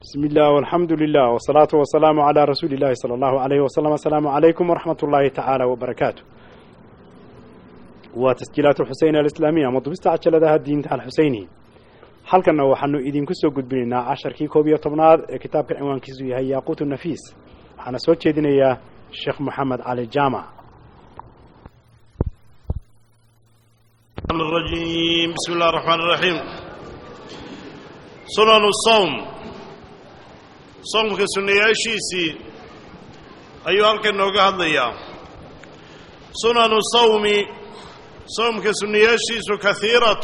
بسم الله والحمد لله والصلاة والسلام على رسول الله صلى الله عليه وسلم. السلام عليكم ورحمة الله تعالى وبركاته. وتسجيلات الحسين الإسلامية مضبست عجلة الدين تعالى الحسيني حلقنا وحنو إذن كسو قد بلنا 10 كوبية طبناد كتاب كالعنوان كيزوي هي ياقوت النفيس حنا سوتش دينيا الشيخ محمد علي الجامع. الرجيم. بسم الله الرحمن الرحيم. سنن الصوم صومك سنياشيسي أيها الكنوغا هذيا سنن الصوم صومك سنياشيس كثيرة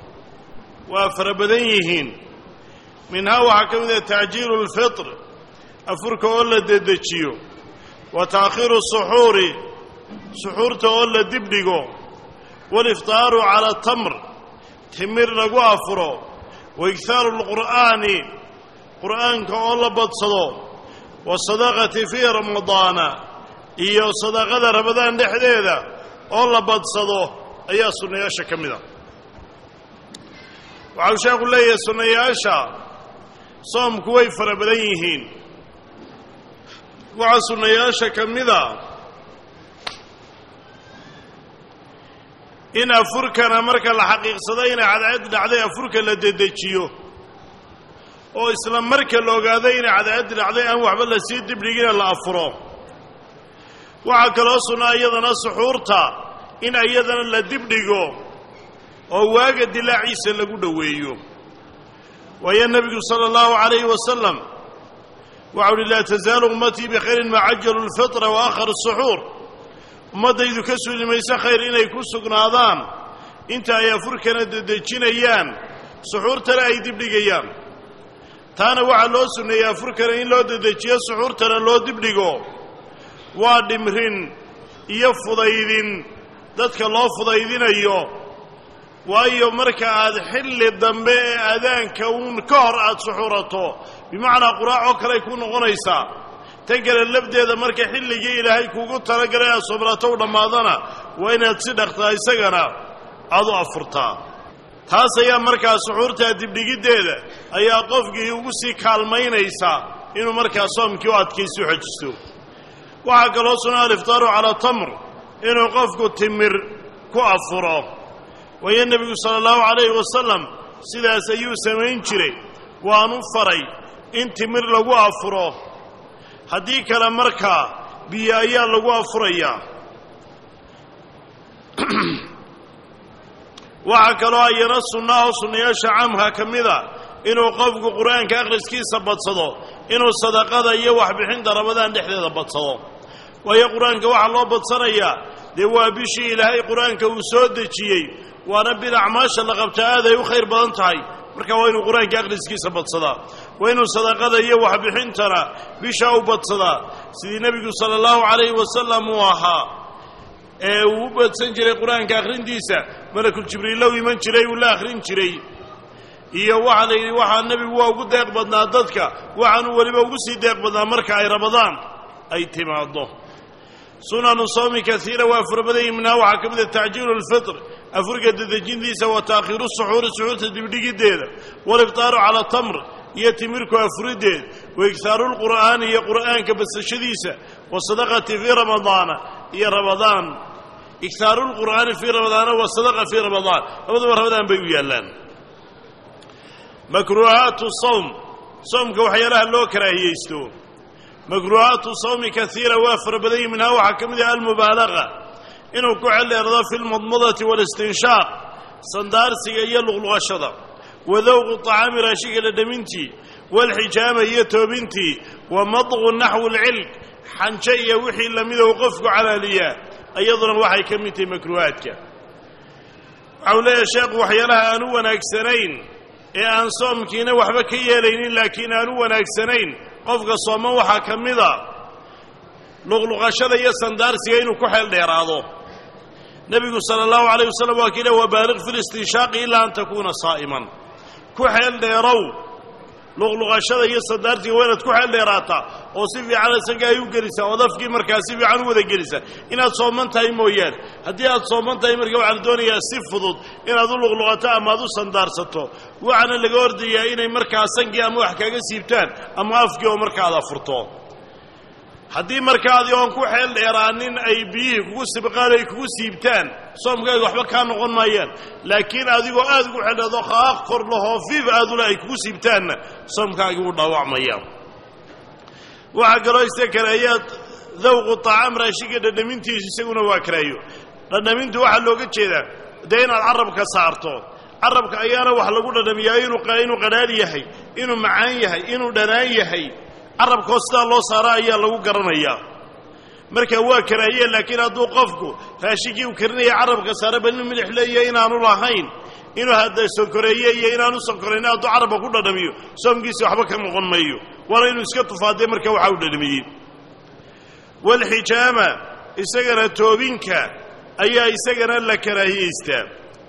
وفربديهن منها وحكم تعجيل الفطر أفرك أولا ددتشيو وتأخير السحور سحور تأولا دبدقو والإفطار على التمر تمر نقو أفرو وإكثار القرآن قرآن كأولا بتصدو والصدقة في رمضان إيو صدقة رمضان دحديدة أولا بتصدو أيها سنياشا كمدا وعوشا يقول لي يا سنياشا صوم كوي فربديهين وعا سنياشا كمدا إن أفركنا مركا لحقيق صدينا عدد أفركا لديدتشيو oo isla marka la ogaaday in cadaad dhacday aan waxba la sii dibligina la afuro waxa kale oo sunaayadana suxuurta in ayadana la dibdhigo oo waaga dilaaciisa lagu dhaweeyo waya nabiga sallallahu alayhi wasallam wa la tazalu ummati bi khairin ma ajjalu al-fitra wa akhar as-suhur ummadaydu ka suulimaysa khayr inay ku sugnaadaan inta ay afurkana dadajinayaan suxuurtana ay dibdhigayaan taana waxa loo suneeyaa furkana in loo dedejiyo suxuurtana loo dibdhigo waa dhimrin iyo fudaydin dadka loo fudaydinayo waayo marka aad xilli dambe ee aadaanka uun ka hor aad suxuurato bimacnaa quraaco kale ku noqonaysaa tan kale labdeeda marka xilligii ilaahay kugu talagalay aad sobrato u dhammaadana waa inaad si dhaqtaa isagana aad u afurtaa taas ayaa markaa suxuurta dibdhigideeda ayaa qofkii ugu sii kaalmaynaysa inuu markaa soomkii u adkaysto xajisto waxa kaloo sunnah al-iftaaru ala tamr inuu qofku timir ku afuro waya nabigu sallallahu alayhi wasallam sidaas ayuu samayn jiray waanu faray in timir lagu afuro haddii kale markaa biyo ayaa lagu afurayaa waxa kaloo ayana sunnayaasha caamka ka mida inuu qofku quraanka akhriskiisa badsado inuu sadaqada iyo wax bixinta Ramadaan dhexdeeda badsado waayo quraanka waxa loo badsanayaa de waa bishii ilaahay quraanka uu soo dejiyay waana bil acmaasha la qabta aad ay u khayr badan tahay marka waa inuu quraanka akhriskiisa badsadaa waa inuu sadaqada iyo wax bixintana bisha u badsadaa sidii nabigu sallallahu alayhi wasallam uu ahaa uu badsan jiray quraanka akhrintiisa malakul jibriil uu iman jiray uu la akhrin jiray iyo waxa la yiri waxa nabigu waa ugu deeq badnaa dadka waxaanu waliba ugu sii deeq badnaa marka ay Ramadaan ay timaado sunanu sawmi kathira wa farbadayna waxa kamida ta'jiilu al-fitr afurka dadajindiisa wa ta'khiru as-suhur suhurta dibdhigideeda wal iftaaru ala tamr iyo timirku afurideed wa iktharu al-qur'aan iyo qur'aanka basashadiisa wa sadaqati fi Ramadaan iyo Ramadaan إكثار القرآن في رمضان والصدقة في رمضان رمضان بيويالان مكروهات الصوم صوم كوحيالها اللو كراهيستو مكروهات الصوم كثيرة وافر بدي منها وحكم ذي المبالغة إنه كحل يرضى في المضمضة والاستنشاق صندار سيئة الغشضة وذوق الطعام راشيك لدمنتي والحجامة هي توبنتي ومضغ نحو العلق حنشية وحي لم يوقفك على لياه أيضاً وحي كميتي مكروهاتك أولا يا شيخ وحيالها أنوان أكسنين أن صومكينا وحبكي لين لكن أنوان أكسنين قفق صوما وحا كميدا لغلغشة يسان دارسيين وكحل ديراضو نبي صلى الله عليه وسلم وكينا وبالغ في الاستنشاق إلا أن تكون صائما كحل ديرو luqluqashada iyo sandaartiga waa inaad ku xeel dheeraataa oo si fiican isaga ay u gelisaa oo dafkii markaa si fiican u wada gelisaa inaad sooman tahay mooyaane haddii aad sooman tahay markaa waxaan doonayaa si fudud inaad u luqluqato ama aad u sandaarsato waxaana laga ordayaa inay markaa sankii ama wax kaga siibtaan ama afkii oo markaa aad afurto haddii markaa adi oon ku xeel dheeraanin ay biyihii kugu sibqaan ay kugu siibtaan soomkaaga waxba kaa noqon maayaan laakiin adigoo aad ugu xeldheedo qaaq kor lahoo fiif aadula ay kugu siibtaanna soomkaagii wuu dhaawacmaya waxaa kaloo ista karaahiyaad dawqu طacaam raashinka dhadhamintiisu isaguna waa karaahiyo dhadhamintu waxaa looga jeedaa dee inaad carabka saarto carabka ayaana wax lagu dhadhamiyaa inuu qadhaadh yahay inuu macaan yahay inuu dhanaan yahay carabkoo sidaa loo saara ayaa lagu garanayaa marka waa karaahiye laakiin hadduu qofku raashinkii uu karinaya carabka saara bal inuu milix leeyahay inaanu lahayn inuu hadda sonkoreeye iyo inaanu sonkorayn hadduu carabka ku dhadhamiyo soomkiisa waxba ka noqon mayo waana inuu iska tufaadee marka waxa uu dhadhamiyey walxijaama isagana toobinka ayaa isagana la karaahiyeystaa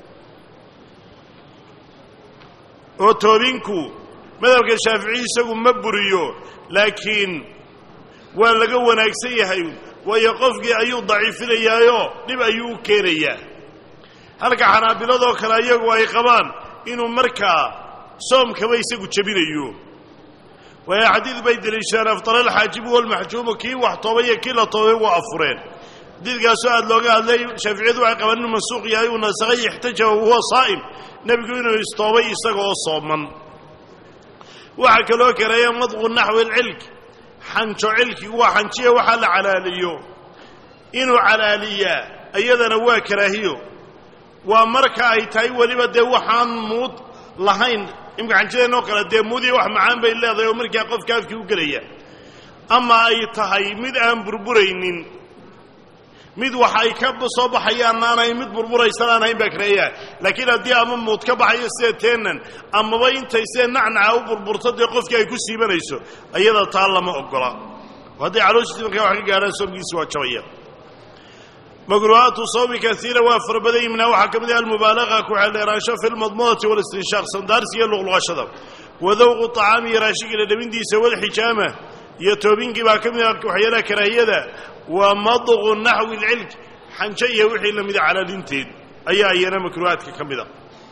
oo toobinku madhabka shaaficiyi isagu ma buriyo laakiin waa laga wanaagsan yahay waayo qofkii ayuu daciifinayaayoo dhib ayuu u keenayaa halka xanaabiladoo kale iyagu ay qabaan inuu markaa soomkaba isagu jebinayo waayo xadiid bay deliishadaan aftara alxaajibu walmaxjuumu kii wax toobay iyo kii la toobay waa afureen xadiidkaasoo aad looga hadlay shaaficiyadu waxay qabaan inuu mansuuq yahay uu nasakhay ixtaja wahuwa saa'im nebigu inuu istoobay isaga oo sooman waxaa kaloo kareeya madqu naxwi alcilk xanjo cilkigu waa xanjiya waxaa la calaaliyo inuu calaaliyaa iyadana waa karaahiyo waa marka ay tahay weliba dee waxaan muud lahayn imka xanjideenoo kale dee muudii wax macaan bay leedahay oo markaa qofka afkii u gelaya ama ay tahay mid aan burburaynin mid wax ay ka soo baxayaan aanayn mid burburaysan aan hayn baa kareeyaa laakiin haddii ama muud ka baxayo sida teennan amaba intay see nacnaca u burburto dee qofkii ay ku siibanayso iyada taa lama ogola hadday calooshiisi markaa wax ka gaadhaan soomkiisi waa jabaya makruuhaatu sawmi kaiira waa farabadan yimna waxaa ka mid ah almubaalaqa ku xeeldheeraansho fi lmadmadati walistinshaaq sandaarsi iyo luqluqashada wadawqu طacaami iyo raashinka dhadhamintiisa walxijaama iyo toobinkii baa ka mid ah waxyaalaha karaahiyada waa madqu naxwi alcilk xanjo iyo wixii la mida calaalinteed ayaa iyana makruuhaadka ka mid a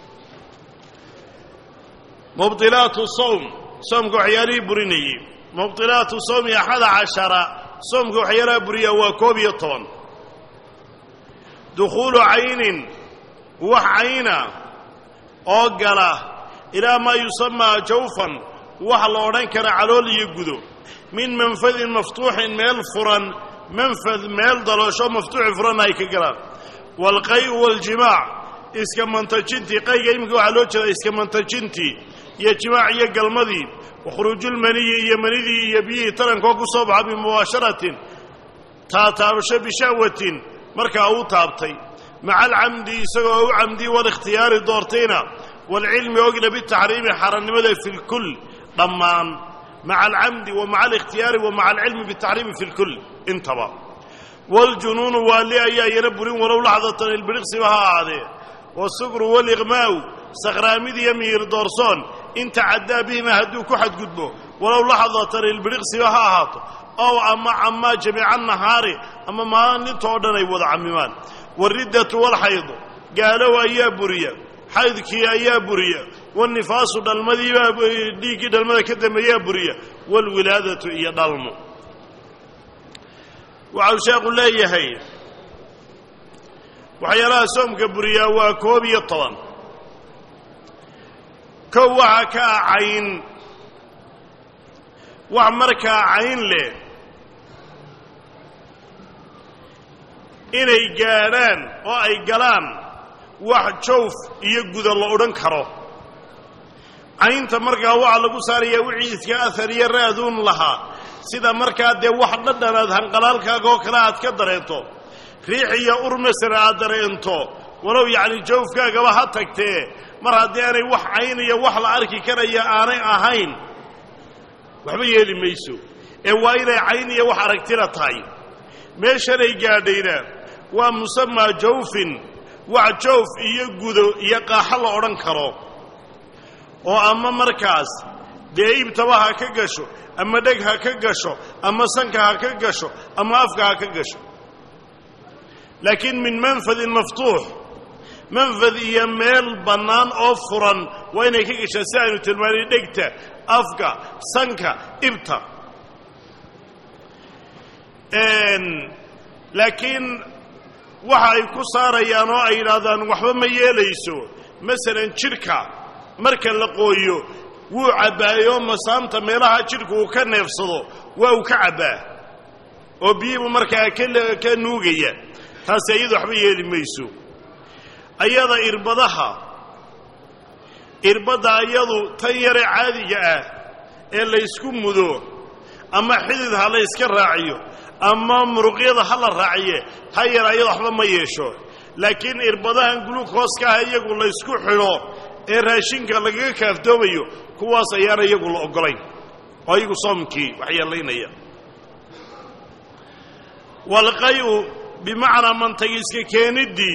mubdilaatu sawm soomka waxyaalihii burinayey mubdilaatu sawmi 11 soomka waxyaalaha buriya waa 11 dukhuulu caynin wax cayna oo gala ilaa maa yusamaa jawfan wax la odhan kara calool iyo gudo min manfadin maftuuxin meel furan manfad meel daloosho maftuuci furan ay ka galaan waalqay'u waaljimaac iska mantajintii qayga iminka waxaa loo jeedaa iska mantajintii iyo jimaac iyo galmadii wakhuruujulmaniyi iyo manidii iyo biyihii tarankoo ku soo baxa bimubaasharatin taataabasho bishahwatin markaa uu taabtay maca alcamdi isagoo u camdi walikhtiyaari doortayna waalcilmi ogna bitaxriimi xaarannimada fi lkull dhammaan maca alcamdi wa maca alikhtiyaari wa maca alcilmi bitaxriimi fi lkull intaba waaljunuunu waali ayaa iyana burin walow laxdatan ilbiriqsiba ha ahaadee wasukru waaliqmaa'u sakhraamid iyo miyir doorsoon in tacaddaa bihima hadduu ku xadgudbo walow laxdatan ilbiriqsiba ha ahaato ow ama camaa jamiica nahaari ama maalintoo dhan ay wada cammimaan waalriddatu waalxaydu gaalow ayaa buriya xaydkii ayaa buriya waalnifaasu dhalmadiibaa dhiiggii dhalmada ka dambeeyaa buriya waalwilaadatu iyo dhalmo waxau sheekhu leeyahay waxyaalaha soomka buriyaa waa 11 kow waxaa ka ah cayn wax markaa cayn leh inay gaadhaan oo ay galaan wax jawf iyo guda la odhan karo caynta markaa waxaa lagu saarayaa wixii iska ahar iyo raaduun lahaa sida markaa dee wax dhadhanaad hanqalaalkaaga oo kale aad ka dareento riix iyo ur masala aad dareento walow yacni jawfkaagaba ha tagtee mar haddii aanay wax cayn iyo wax la arki karaya aanay ahayn waxba yeeli mayso ee waa inay cayn iyo wax aragtila tahay meeshanay gaadhayna waa musamaa jawfin wax jawf iyo gudo iyo qaaxo la odhan karo oo ama markaas dee ibtaba ha ka gasho ama dheg ha ka gasho ama sanka ha ka gasho ama afka ha ka gasho laakiin min manfadin maftuux manfad iyo meel bannaan oo furan waa inay ka gashaa si aynu tilmaanay dhegta afka sanka ibta laakiin waxa ay ku saarayaan oo ay yidhaahdaan waxba ma yeelayso masalan jidhka marka la qooyo wuu cabbaayo masaamta meelaha jidhku uu ka neefsado waa uu ka cabbaa oo biyibu markaa ka nuugaya taasi iyadu waxba yeeli mayso ayada irbadda iyadu tan yare caadiga ah ee laysku mudo ama xidid ha la yska raaciyo ama muruqyada ha la raaciye ta yar ayada waxba ma yeesho laakiin irbadahan gluukooska ah iyagu laysku xidho ee raashinka lagaga kaaftoomayo kuwaas ayaana iyagu la oggolayn oo iyagu soomkii waxyeelaynaya walqayu bimacnaa mantagiiska keeniddii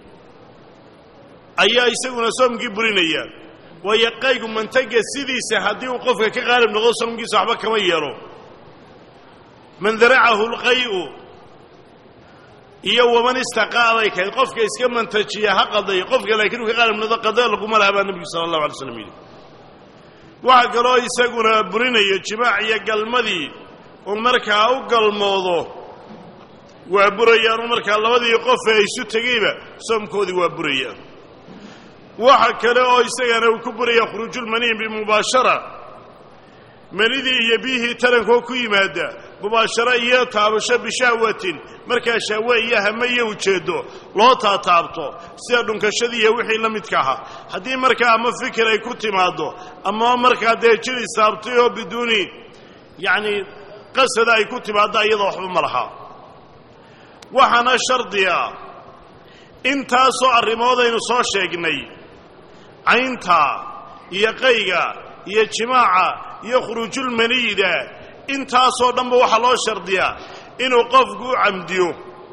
ayaa isaguna soomkii burinaya waayo qaygu mantaga sidiisa haddii uu qofka ka qaalib noqdo soomkiisa waxba kama yeelo man daracahu lqayu iyo waman istaqaa bay kahayd qofka iska mantajiya ha qaday qofka laakiin uu ka qaalib noqdo qada laguma laha baa nebigu sala allahu alay slam yidhi waxaa kaloo isaguna burinaya jimaac iyo galmadii uu markaa u galmoodo waa burayaanu markaa labadii qof ee isu tegeyba soomkoodii waa burayaan waxa kale oo isagana uu ku buraya khuruujulmaniin bimubaashara manidii iyo biyihii tarankoo ku yimaada mubaasharo iyo taabasho bishahwatin markaa shahwe iyo hame iyo ujeeddo loo taataabto sida dhunkashadii iyo wixii la midka ahaa haddii markaa ama fikir ay ku timaaddo ama markaa dee jir isaabtay oo biduuni yacni qasada ay ku timaaddo iyadoo waxba ma laha waxaana shardiga intaasoo arrimoodaynu soo sheegnay caynta iyo qayga iyo jimaaca iyo khuruujulmaniyida intaasoo dhanba waxaa loo shardiyaa inuu qofku u camdiyo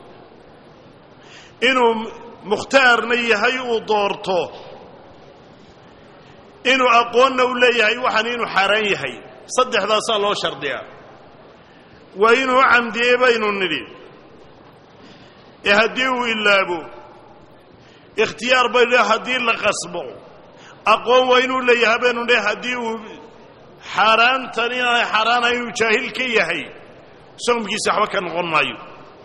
inuu mukhtaarna yahay uu doorto inuu aqoonna u leeyahay waxaan inuu xaaraan yahay saddexdaasaa loo shardiyaa waa inuu u camdiyey baynu nidhi ee haddii uu ilaabo ikhtiyaar baynu haddii la qasbo aqoon waa inuu leeyahay baynu nidhi haddii uu xaaraantan inaanay xaaraanahay inuu jaahil ka yahay soomkiisa waxba ka noqon maayo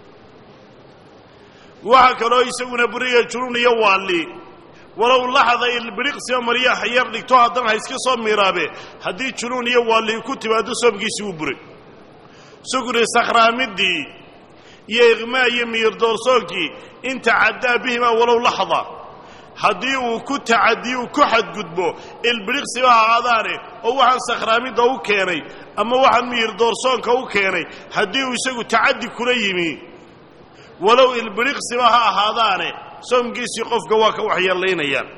waxaa kaloo isaguna buriya junuun iyo waalli walow laxda ilbiriqsiba maryaha yar dhigto haddana ha iska soo miiraabe haddii junuun iyo waalli ku timaado soomkiisii wuu buray sugri sakhraamiddii iyo iqmaa iyo miyir-doorsoonkii in tacaddaa bihima walow laxda haddii uu ku tacadiyo uu ku xadgudbo ilbiriqsiba ha aadaane oo waxaan sakhraamidda u keenay ama waxaan miyir-doorsoonka u keenay haddii uu isagu tacaddi kula yimi walow ilbiriqsiba ha ahaadaane soomkiisii qofka waa ka waxyeelaynayaan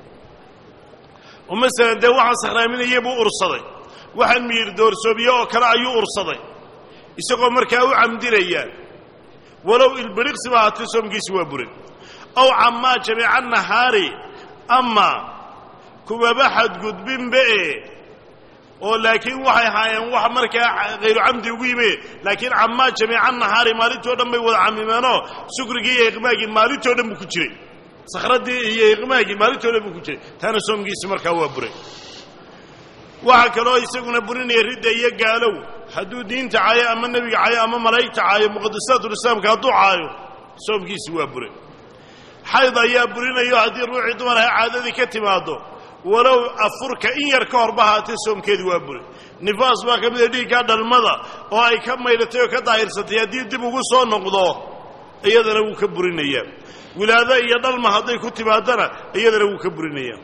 oo masalan dee waxaan sakhraaminaya buu ursaday waxaan miyir-doorsoomiye oo kale ayuu ursaday isagoo markaa u camdinaya walow ilbiriqsiba ahaatee soomkiisii waa buray aw camaa jamiica nahaari ama kumaba xadgudbinba oo laakiin waxay ahaayeen wax markaa hayru camdi ugu yime laakiin camaa jamiica nahaari maalintoo dhan bay wada camimeenoo sukrigii iyo iqmaagii maalintoo dhan buu ku jiray sakhraddii iyo iqmaagii maalintoo dhan buu ku jiray taana soomkiisi markaa waa buray waxaa kaloo isaguna burinaya ridda iyo gaalow hadduu diinta caayo ama nebiga caayo ama malaa'igta caayo muqadasaatul-islaamka hadduu caayo soomkiisi waa buray xayd ayaa burinayo haddii ruuxii dumar ahay caadadii ka timaaddo walow afurka in yar ka horba ahaatee soomkeedii waa buray nifaas baa ka mida dhiiggaa dhalmada oo ay ka maydhatay oo ka daahirsatay haddii dib ugu soo noqdo iyadana wuu ka burinayaa wilaado iyo dhalma hadday ku timaadana iyadana wuu ka burinayaa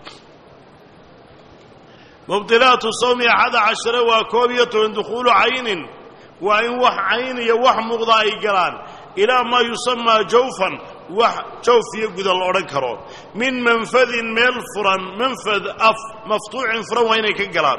mubdilaatu sawmi axada cashare waa 11 dukhuulu caynin waa in wax cayn iyo wax muuqda ay galaan ilaa maa yusamaa jawfan wax jawf iyo guda la odhan karo min manfadin meel furan manfad af maftuucin furan waa inay ka galaan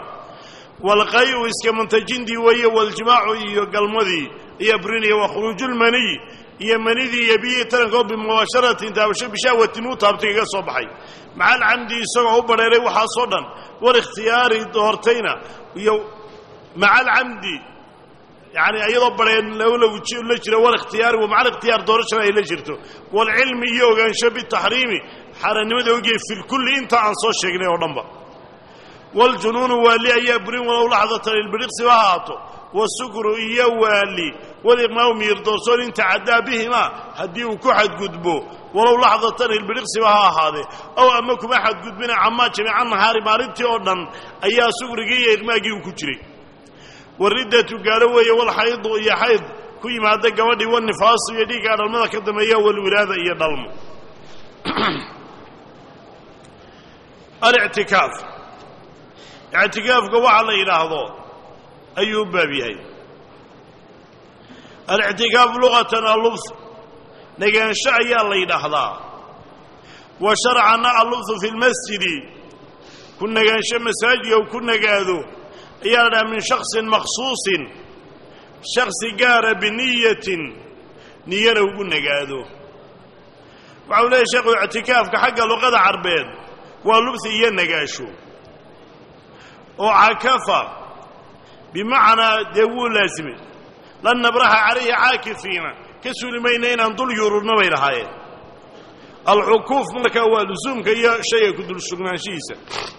walqayu iska mantajindii weeye waljimaacu iyo galmadii iyo burinaya waa khuruujulmaniy iyo manidii iyo biyihii tarankood bimubaasharatin taabasho bishahwatin uu taabtay kaga soo baxay macal camdi isagoo u badheeray waxaasoo dhan war ikhtiyaari doortayna iyo macal camdi yani iyadoo badheen la jiro war ikhtiyaari wa macal ikhtiyaar doorashana ay la jirto walcilmi iyo ogaansho bitaxriimi xaaraannimada ogyahay fi lkulli inta aan soo sheegnay oo dhanba waljunuunu waali ayaa burin walow laxdatan ilbiriqsi ha ahaato wasukru iyo waali waliqmaamu miyir doorsoon in tacaddaa bihimaa haddii uu ku xadgudbo walow laxdatan ilbiriqsiba ha ahaadee ow ama kuma xadgudbina camaa jamiica nahaari maalintii oo dhan ayaa sukrigii iyo iqmaagii uu ku jiray wariddatu gaalo weeye walxaydu iyo xayd ku yimaada gabadhii wanifaasu iyo dhiiggaa dhalmada ka dambeeya walwilaada iyo dhalmo alictikaaf ictikaafka waxa la yidhaahdo ayuu u baab yahay alictikaaf luqatan allubth negaansho ayaa la yidhaahdaa wa sharcanna allubthu fi lmasjidi ku negaansho masaajidka uu ku nagaado ayaa la dhaha min shaksin makhsuusin shaksi gaara biniyatin niyana ugu nagaado waxau leeyahy sheekhu ictikaafka xagga luqada carbeed waa lubthi iyo nagaasho oo cakafa bimacnaa dee wuu laasimay lan nabraha calayhi caakifiina ka suuli mayna inaan dul yururna bay lahaayeen alcukuuf markaa waa lusuumka iyo shayga ku dul sugnaanshihiisa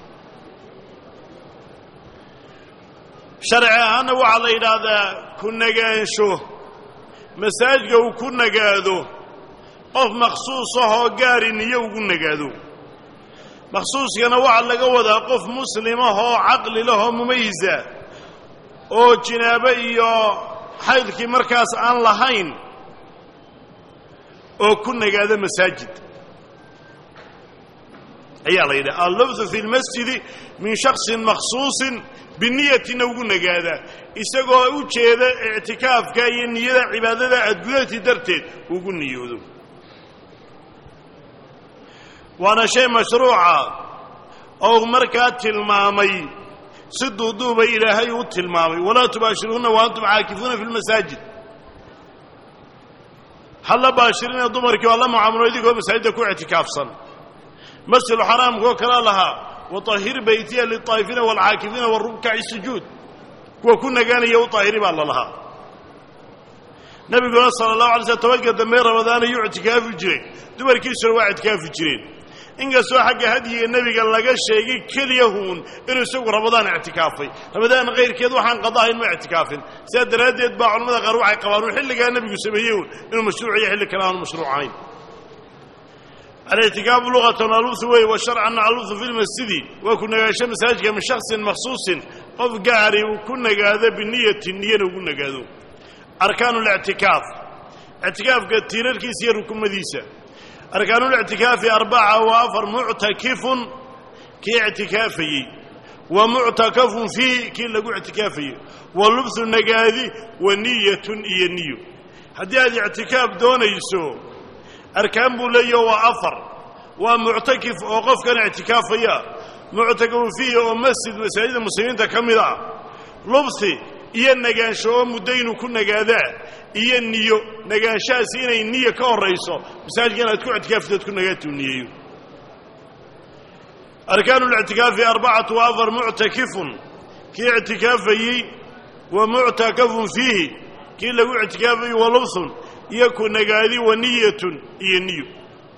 sharci ahaanna waxaa la yidhaahdaa ku nagaansho masaajidka uu ku nagaado qof makhsuus ahoo gaari niyo ugu nagaado makhsuuskana waxaa laga wadaa qof muslimahoo caqli lahoo mumayisa oo jinaabo iyo xaydkii markaas aan lahayn oo ku nagaada masaajid ayaa la yidhaha allubthu fi lmasjidi min shaksin makhsuusin biniyatina ugu nagaada isagoo u jeeda ictikaafka iyo niyada cibaadada adgudati darteed ugu niyoodo waana shay mashruuca oo markaa tilmaamay si duuduubay ilaahay u tilmaamay walaa tubaashiruuna wa antum caakifuuna fi lmasaajid halla baashirina dumarkii waa la mucaamalo idinkoo masaajidda ku ictikaafsan masjidu xaraamkaoo kala lahaa watahhir baytiya lilطaa'ifiina waalcaakifiina warukkaci sujuud kuwa ku nagaanaya u taahiri baa la lahaa nabiguna sala allahu alay slm tobanka dambe ramadaan ayuu ictikaafi jiray dumarkiisuna waa ictikaafi jireen inkastoo xagga hadyiga nebiga laga sheegay keliyahuun inuu isagu ramadaan ictikaafay ramadaan kayrkeed waxaan qadahayn ma ictikaafin sidaa daraaddeed baa culamada qaar waxay qabaan uu xilligaa nebigu sameeyey inuu mashruuc iyo xilli kale aanu mashruuc ahayn alictikaafu luqatan allubthu wey wa sharcanna allubthu fi lmasjidi waa ku nagaasho masaajidka min shaksin makhsuusin qof gaari uu ku nagaado biniyatin niyana ugu nagaado arkaanu lictikaaf ictikaafka tiirarkiisa iyo rukumadiisa arkaanulictikaafi arbaca waa afar muctakifun kii ictikaafayey wa muctakafun fiih kii lagu ictikaafayey wa lubthu nagaadi wa niyatun iyo niyo haddii aad ictikaaf doonayso arkaan buu leeyaho waa afar waa muctakif oo qofkan ictikaafaya muctakafun fiih oo masjid masaajida muslimiinta ka mid ah lubthi iyo nagaansho oo muddo inuu ku nagaadaa iyo niyo nagaanshahaasi inay niyo ka horayso masaajidka inaad ku ictikaafteed ku nagaatu niyeeyo arkaanu lictikaafi arbacatu wa afar muctakifun kii ictikaafayey wa muctakafun fiihi kii lagu ictikaafayey wa lubthun iyo ku nagaadi wa niyatun iyo niyo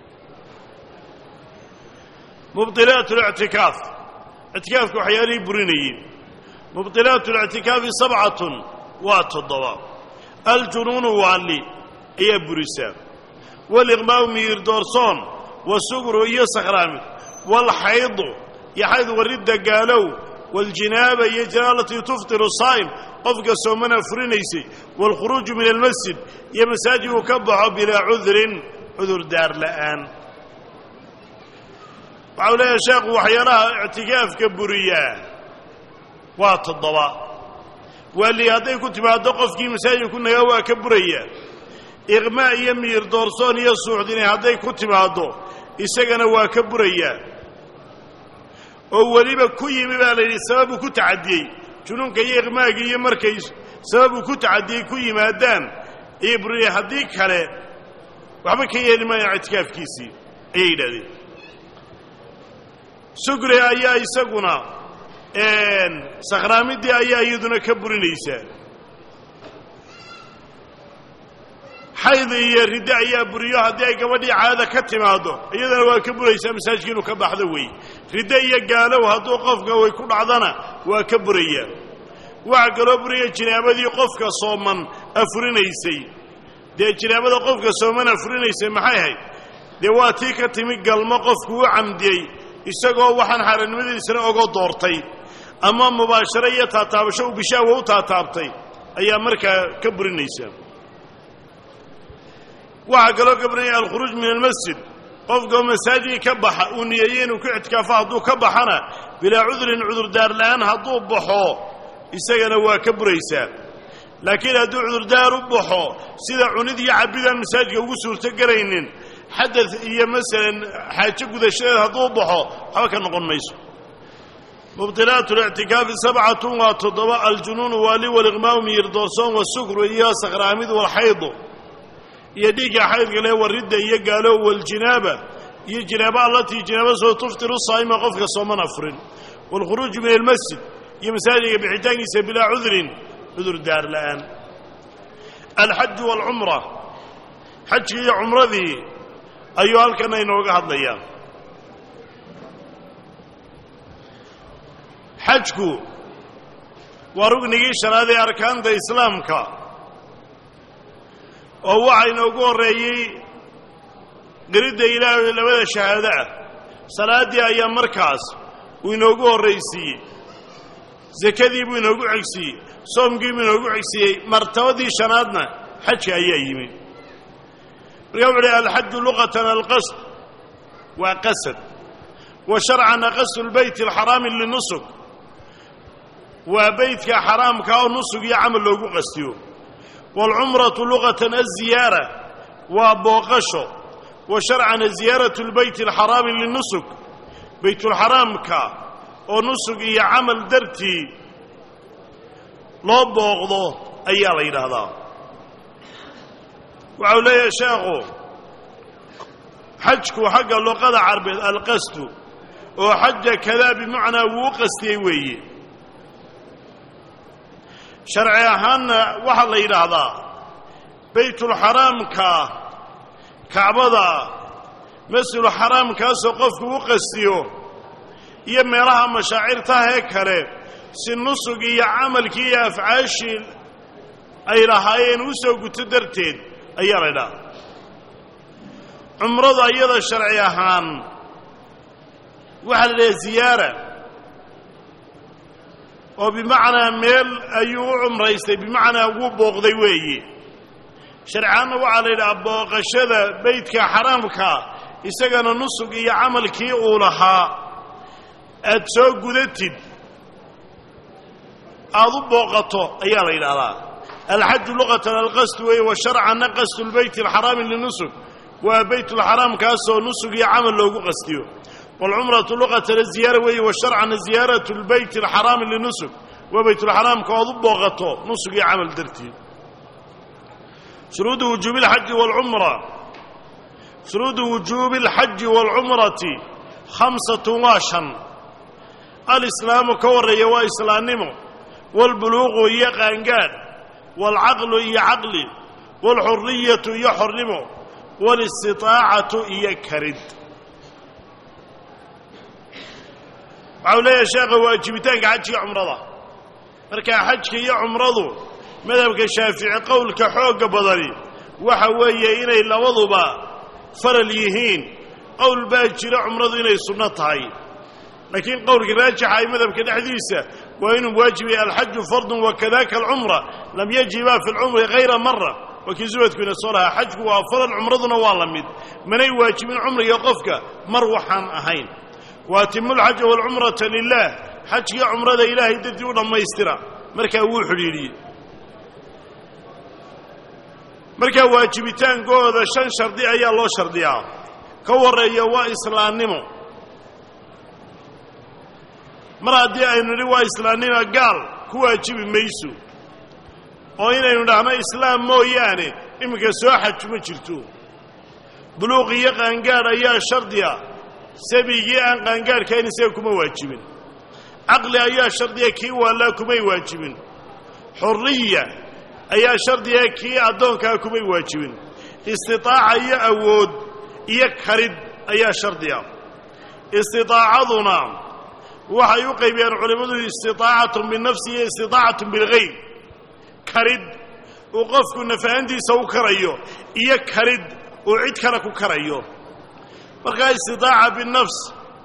mubdilaat lictikaaf ictikaafka waxyaalihii burinayeen mubdilaat اlictikaafi sabcatun waa 7 aljunuunu waali ayaa burisaa waliqmaau miyir doorsoon wasugru iyo sakhraamid waalxaydu iyo xayd waridda gaalow waاljinaaba iyo jinaalatii tuftiru saa'im qofka soomana furinaysay waalkhuruuju min almasjid iyo masaajid uu ka baxo bilaa cudrin cudurdaar la'aan waxau leeyahay sheekhu waxyaalaha ictikaafka buriyaa waa 7 waali hadday ku timaaddo qofkii masaajidka ku nagaa waa ka buraya iqmaa iyo miyir doorsoon iyo suuxdinay hadday ku timaaddo isagana waa ka burayaa oo weliba ku yimi baa la yidhi sababuu ku tacadiyey junuunka iyo iqmaagii iyo markay sababuu ku tacadiyey ku yimaadaan iyo buraya haddii kale waxba ka yeeli maayo ictikaafkiisii ayay yidhahdeen sugri ayaa isaguna sakhraamidii ayaa iyaduna ka burinaysaa xayd iyo riddo ayaa buriyo haddii ay gabadhii caada ka timaaddo iyadana waa ka buraysaa masaajidka inuu ka baxdo weeye riddo iyo gaalow hadduu qofka way ku dhacdana waa ka burayaa waxaa kaloo buraya jinaabadii qofka sooman afurinaysay dee jinaabada qofka sooman afurinaysay maxay ahayd dee waa tii ka timi galmo qofku u camdiyey isagoo waxaan xaaraannimadiisana ogoo doortay ama mubaasharo iyo taataabasho u bishaawa u taataabtay ayaa markaa ka burinaysa waxaa kaloo ka burinaya alkhuruuj min almasjid qofkao masaajidka ka baxa uu niyeeyey inuu ku ictikaafo hadduu ka baxana bilaa cudurin cudurdaar la'aan hadduu baxo isagana waa ka buraysaa laakiin hadduu cudurdaar u baxo sida cunid iyo cabbidaan masaajidka ugu suurto gelaynin xadad iyo masalan xaajo gudashadeed hadduu baxo waxba ka noqon mayso mubdilaat اlictikaafi sabcatun waa 7 aljunuunu waali waliqmaau miyirdoorsoon wasukru iyo sakhraamid walxaydu iyo dhiigga xaydka leh waridda iyo gaalow waljinaaba iyo jinaaba allatii jinaaba soo tuftiru saa'ima qofka sooman afurin waalkhuruuju min almasjid iyo masaajidka bixitaankiisa bilaa cudurin cudur daar la'aan alxaju waalcumra xajkii iyo cumradii ayuu halkana inooga hadlayaa xajku waa rugnigii shanaad ee arkaanta islaamka oo waxaa inoogu horreeyey qiridda ilaahay labada shahaado ah salaaddii ayaa markaas uu inoogu horraysiiyey sakadii buu inoogu cegsiiyey soomkii buu inoogu cegsiiyey martabadii shanaadna xajka ayaa yimi markaa wuxu uhi alxaju luqatan alqasd waa qasad wa sharcana qasdu lbeyti alxaraami linusuk waa beytka xaraamka oo nusug iyo camal loogu qastiyo waalcumratu luqatan aziyaara waa booqasho wa sharcana ziyaaratu lbeyti alxaraami linusuk beytulxaraamka oo nusug iyo camal dartii loo booqdo ayaa la yidhaahdaa waxau leeyahay sheekhu xajku xagga luqada carbeed alqasdu oo xaja kadaa bimacnaa wuu u qastiyey weeye sharci ahaanna waxaa la yidhaahdaa baytulxaraamka kacbada masjidulxaraamkaasoo qofku u qastiyo iyo meelaha mashaacirtahee kale si nusug iyo camalkii iyo afcaashii ay lahaayeen u soo guto darteed ayaa la ydhaha cumrada iyada sharci ahaan waxaa la dhaha ziyaara oo bimacnaa meel ayuu u cumraystay bimacnaa wuu booqday weeye sharci ahaanna waxaa la yidhaha booqashada beydka xaraamka isagana nusug iyo camalkii uu lahaa aad soo gudatid aad u booqato ayaa la yidhaahdaa alxaju luqatan alqasd weeye wa sharcana qasdu lbeyti alxaraami linusug waa beytulxaraamkaasoo nusug iyo camal loogu qastiyo waalcumratu luqatan aziyaara weeye wa sharcana ziyaaratu lbeyti alxaraami linusug waa beytulxaraamka ood u booqato nusug iyo camal dartiid shuruudu wujuubi alxaji waalcumra shuruudu wujuubi alxaji waalcumrati 5 waa 5 alislaamu ka horreeya waa islaannimo waalbuluuqu iyo qaangaadh waalcaqlu iyo caqli waalxurriyatu iyo xornimo waalistitaacatu iyo karid waxau leeyahay sheekha waajibitaanka xajkiiyo cumrada markaa xajka iyo cumradu madhabka shaafici qowlka xoogga badani waxa weeye inay labaduba faral yihiin qowl baa jira cumradu inay sunno tahay laakiin qowlka raajixa ay madhabka dhexdiisa waa inuu waajib yahay alxaju fardun wakadaka alcumra lam yajiba fi lcumri hayra mara waa kii zuwadku ina soo lahaa xajku waa faral cumraduna waa la mid manay waajibin cumriga qofka mar waxaan ahayn waatimu lxaja waalcumrata lilah xajkiyo cumrada ilaahay dartii u dhammaystira markaa wuu xidhiidhiyey markaa waajibitaankooda 5 shardi ayaa loo shardiyaa ka horreeya waa islaannimo mar haddii aynu nidhi waa islaannima gaal ku waajibi mayso oo inaynu dhahno islaam mooyaane iminka soo xaj ma jirto buluuq iyo qaangaadh ayaa shardiya sabigii aan qaangaadhkayn isaga kuma waajibin caqli ayaa shardiya kii waallaa kumay waajibin xurriya ayaa shardiya kii addoonkaa kumay waajibin istitaaca iyo awood iyo karid ayaa shardiya istitaacaduna waxay u qaybiyaan culimmadu istitaacatun binafsi iyo istitaacatun bilghayr karid uu qofku nafahantiisa u karayo iyo karid uu cid kale ku karayo markaa istitaaca binafs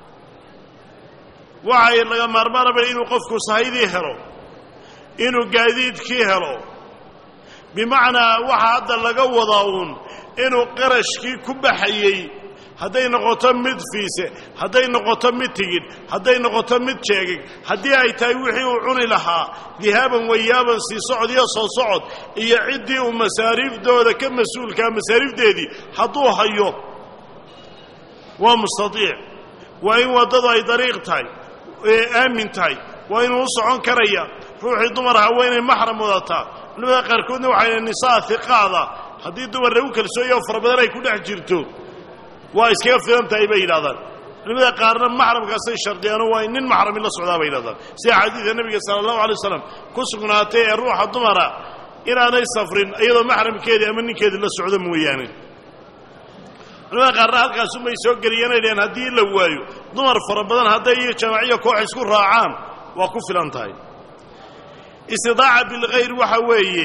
waxay laga maarmaanaba inuu qofku sahaydii helo inuu gaadiidkii helo bimacnaa waxa hadda laga wadaa uun inuu qarashkii ku baxayey hadday noqoto mid fiise hadday noqoto mid tigidh hadday noqoto mid jeegig haddii ay tahay wixii uu cuni lahaa dihaaban wayaaban sii socod iyo soo socod iyo ciddii uu masaariifdooda ka mas-uulkaa masaariifdeedii hadduu hayo waa mustatiic waa in waddadu ay dariiq tahay ee aamin tahay waa inuu u socon karaya ruuxii dumar ahaa waa inay maxram wadataa culimada qaarkoodna waxay nisaa hiqaada haddii dumar lagu kalsooyo oo fara badan ay ku dhex jirto waa iskaga filan tahay bay yidhahdaan culimada qaarna maxramkaasay shardiyaano waa in nin maxrami la socdaa bay yidhahdaan sida xadiidka nebiga sala allahu alay wasalam ku sugnaatay ee ruuxa dumara inaanay safrin iyadoo maxramkeedii ama ninkeedii la socdo mooyaane culimada qaarna halkaasumay soo geliyeen ay dhaheen haddii la waayo dumar fara badan hadday iyo jamaaciya koox isku raacaan waa ku filan tahay istidaaca bilkhayr waxa weeye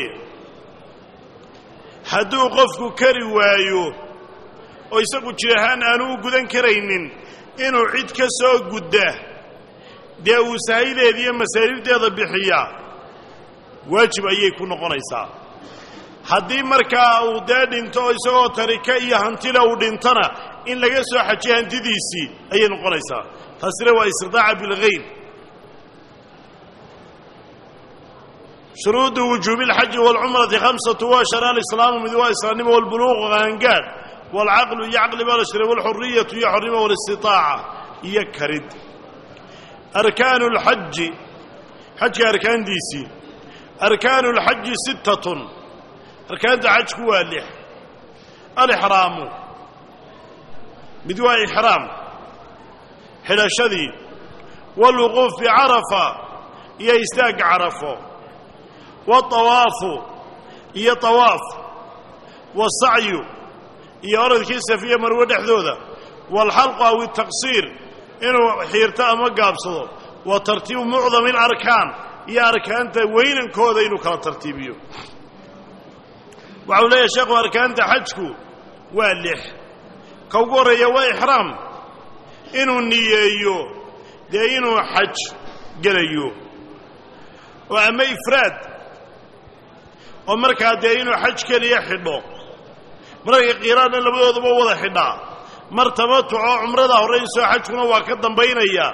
hadduu qofku kari waayo oo isagu jir ahaan aanu u gudan karaynin inuu cid ka soo gudda dee uu sahaydeeda iyo masaariifdeeda bixiyaa waajib ayay ku noqonaysaa haddii markaa uu dee dhinto oo isagoo tarika iyo hantila uu dhintona in laga soo xajiyo hantidiisii ayay noqonaysaa taasina waa istidaaca bilkhayr shuruudu wujuubi alxaji waalcumrati khamsatu waa shan alislaamu mid waa islaamnimo walbuluuqu qaangaadh waalcaqlu iyo caqli baa la shiray walxuriyatu iyo xornimo waalistitaaca iyo karid arkaanu lxaji xajka arkaantiisii arkaanu lxaji sittatun arkaanta xajku waa 6 alixraamu mid waa ixraam xidhashadii waalwuquuf bicarafa iyo istaagga carafo waalطawaafu iyo طawaaf waalsacyu iyo orodkii safiya marwe dhexdooda waalxalqu aw itaqsiir inuu xiirto ama gaabsado wa tartiibu mucdami alarkaan iyo arkaanta weynankooda inuu kala tartiibiyo waxau leeyahay sheekhu arkaanta xajku waa 6 ka ugu horreeya waa ixraam inuu niyeeyo dee inuu xaj gelayo oo ama ifraad oo markaa dee inuu xaj keliya xidho mararka qiiraanna labadooduba wada xidhaa mar tamatucoo cumrada horraysoo xajkuna waa ka dambaynaya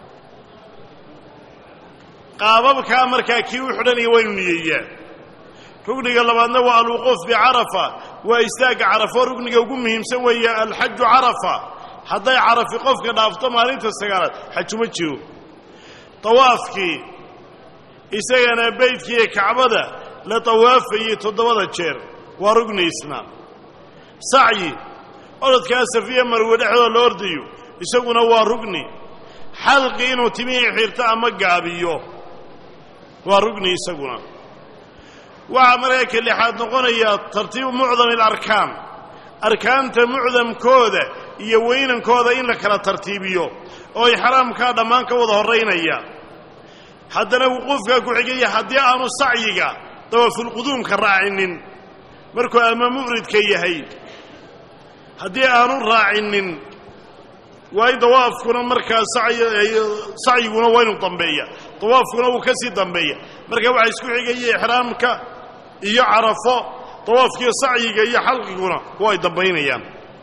qaababkaa markaa kii u xidhanaya waa inuu niyeeyaa rugniga labaadna waa alwuquuf bicarafa waa istaagga carafo rugniga ugu muhiimsan weeye alxaju carafa hadday carafi qofka dhaafto maalinta 9aad xajuma jiro tawaafkii isagana beydkiiyo kacbada la tawaafayey 7 jeer waa rugni isna sacyi orodkaa safiya marwe dhexdooda la ordayo isaguna waa rugni xalqi inuu timihii xirto ama gaabiyo waa rugni isaguna waxaa markaa ka 6aad noqonaya tartiibu mucdami alarkaan arkaanta mucdamkooda iyo weynankooda in la kala tartiibiyo oo ixraamkaa dhammaan ka wada horraynaya haddana wuquufkaa ku xigaya haddii aanu sacyiga dawaafulquduumka raacinin markuu ama mufridka yahay haddii aanu raacinin waa in dawaafkuna markaa sacyiguna waa inuu dambeeya dawaafkuna wuu ka sii dambeeya marka waxaa isku xigaya ixraamka iyo carafo dawaafkiiyo sacyiga iyo xalqiguna waa ay dambaynayaan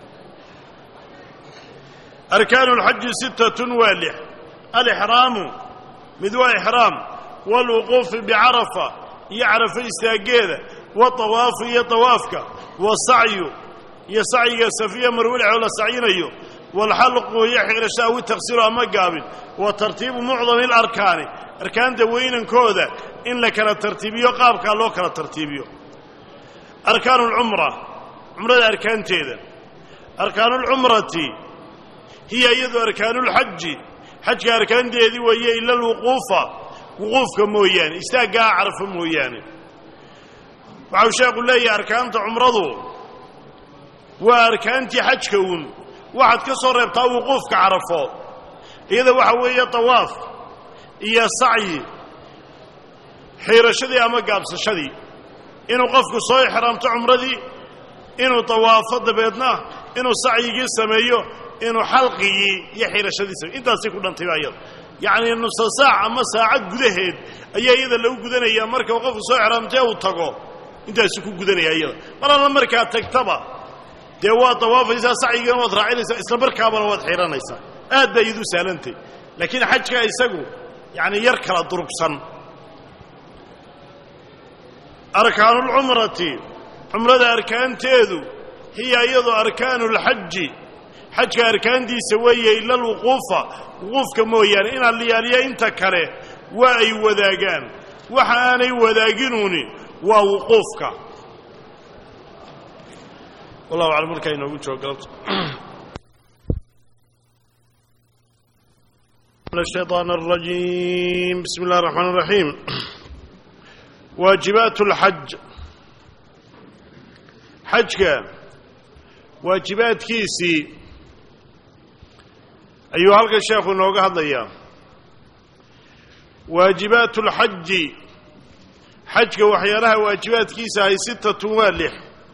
arkaanu lxaji 6 waa 6 alixraamu mid waa ixraam waalwuquufi bicarafa iyo carafo istaaggeeda waطawaafu iyo tawaafka wasacyu iyo sacyiga safiya marwelexoo la sacyinayo waalxalqu iyo xigrasho aw itaqsiru ama gaabin wa tartiibu mucdami alarkaani arkaanta weynankooda in la kala tartiibiyo qaabkaa loo kala tartiibiyo arkaanu lcumra cumrada arkaanteeda أركان العمرة هي أيضا أركان الحج حج أركان دي وهي إلا الوقوف كمويان استاقا عرف مويان وعوشا يقول لي أركان عمرضو وأركان حج كون واحد كسر يبطى وقوف كعرفه إذا وحوية طواف إيا سعي حير شدي أما قابس شدي إنه قفك صوي حرامت عمرضي إنه طواف دبيتنا إنه سعي سميه إنه حلقي يحير شدي سميه إنت سيكون انتباهيا يعني النص ساعة أما ساعة قدهد أي إذا لو قدنا يا مركة وقف صوي حرامته وطقه إنت سيكون قدنا يا أيضا مرة المركة تكتبه دوا طواف إذا سعي قامت راعي إسلا بركابا واد حيران إيسا آد يدو سالنتي لكن حجك إيساقو يعني يركل الضرب صن أركان العمرة عمرة أركان تيذو هي أيضا أركان الحج حج أركان دي سوية إلا الوقوف وقوف كمويان إن اللي إنت كره وأي وذاقان وحاني وذاقنوني ووقوفك والله أعلم الكائن وجهه قلت من الشيطان الرجيم بسم الله الرحمن الرحيم واجبات الحج حجك واجبات كيسي أيها الشيخ نوقع هذا واجبات الحج حجك وحيالها واجبات كيسي هي 6 والح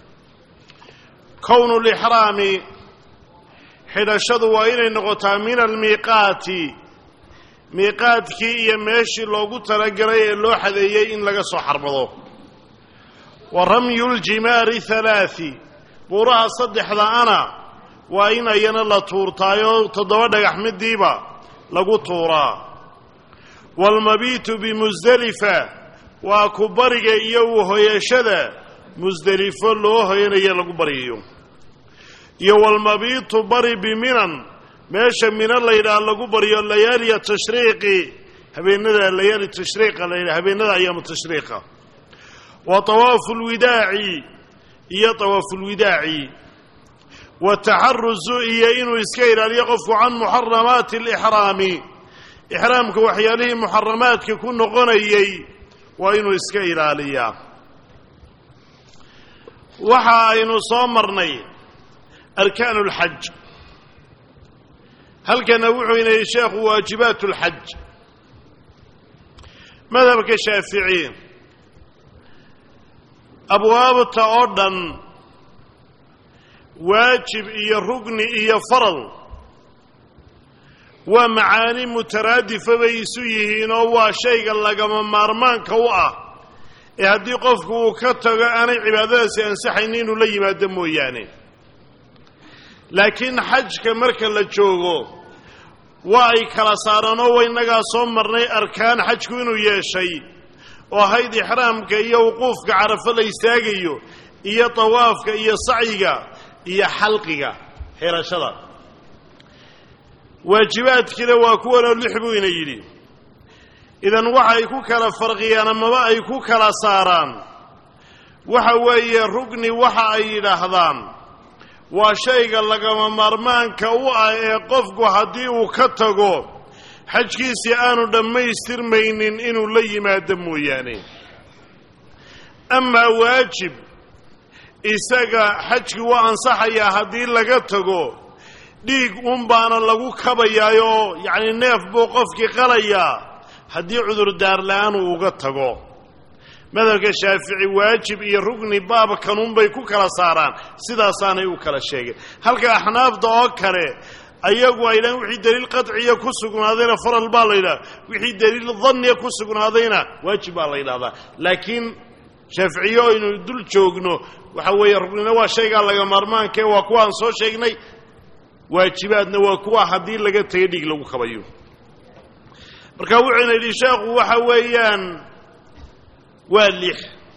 كون الإحرام حدشد وإن نغطى من الميقات ميقات كي يمشي لوغو تلقري اللو حذيي إن لغا سو حرمضو ورمي الجمار 3 بورها صدح ذا أنا وإن أينا الله تورتايو تدوى أحمد ديبا لغو تورا والمبيت بمزدلفة وكبرق إيوه يشد مزدلفة لوه يلغو بريو يو المبيت بري بمنن ماشا من الله إلى لغو بريو الليالي التشريقي هبيننا الليالي التشريق هبيننا أيام التشريق وطواف الوداعي إيا طواف الوداعي والتحرز إيا إنو إسكير ليقف عن محرمات الإحرام إحرامك وحياله محرماتك كن غنيي وإنو إسكير عليا وحا إنو صامرني أركان الحج هل كان وحوين يا شيخ واجبات الحج مذهبك الشافعي أبواب التأردن واجب إيا ركن إيا فرض ومعاني مترادفة بيسويه هو شيء لقى مارمان كواه هدي قفك وكتغ أنا عبادة سينسحينين لي ما دمو يعني لكن حجك مركا لجوغو واي كلا سارانو وينغا صمرني أركان حجك إنو ياشي وهيدي حرامك إيا وقوفك عرف الله يستاقيو إيا طوافك إيا صعيك إيا حلقك حيرا شرط واجبات كذا واكوانا اللحبوين يلي إذن وحا يكو كلا فرقيانا مبا يكو كلا ساران وحا ويا رقني وحا أي لحظان وشيء لغا مرمان كوا قفكو هدي وكتغو حجكيسي آنو دميستر مينين إنو لي ما دمو يعني أما واجب إساقا حجكي وأنصحيا هدي لغتغو ديق أمبانا لغو كبايايو يعني نيف بو قفكي قليا هدي عذر دار لانو وغتغو ماذا الشافعي واجب إيه ركني بابا كانون بيكو كلا ساران سيدا ساني وكلا شيء هل كأحناف دعوكري أيقوا إلى وحي دليل قطعي يكسقون هذين فر البال إلى وحي دليل الظن يكسقون هذين واجب على هذا لكن شافعيو إنه يدل جوجنو وحوي ركننا وشيء قال لك مرمان كي وكوان صو شيء واجباتنا وكوا حدين لقى تيديك لو خبيو مركوعنا اللي شاق وحويان واللح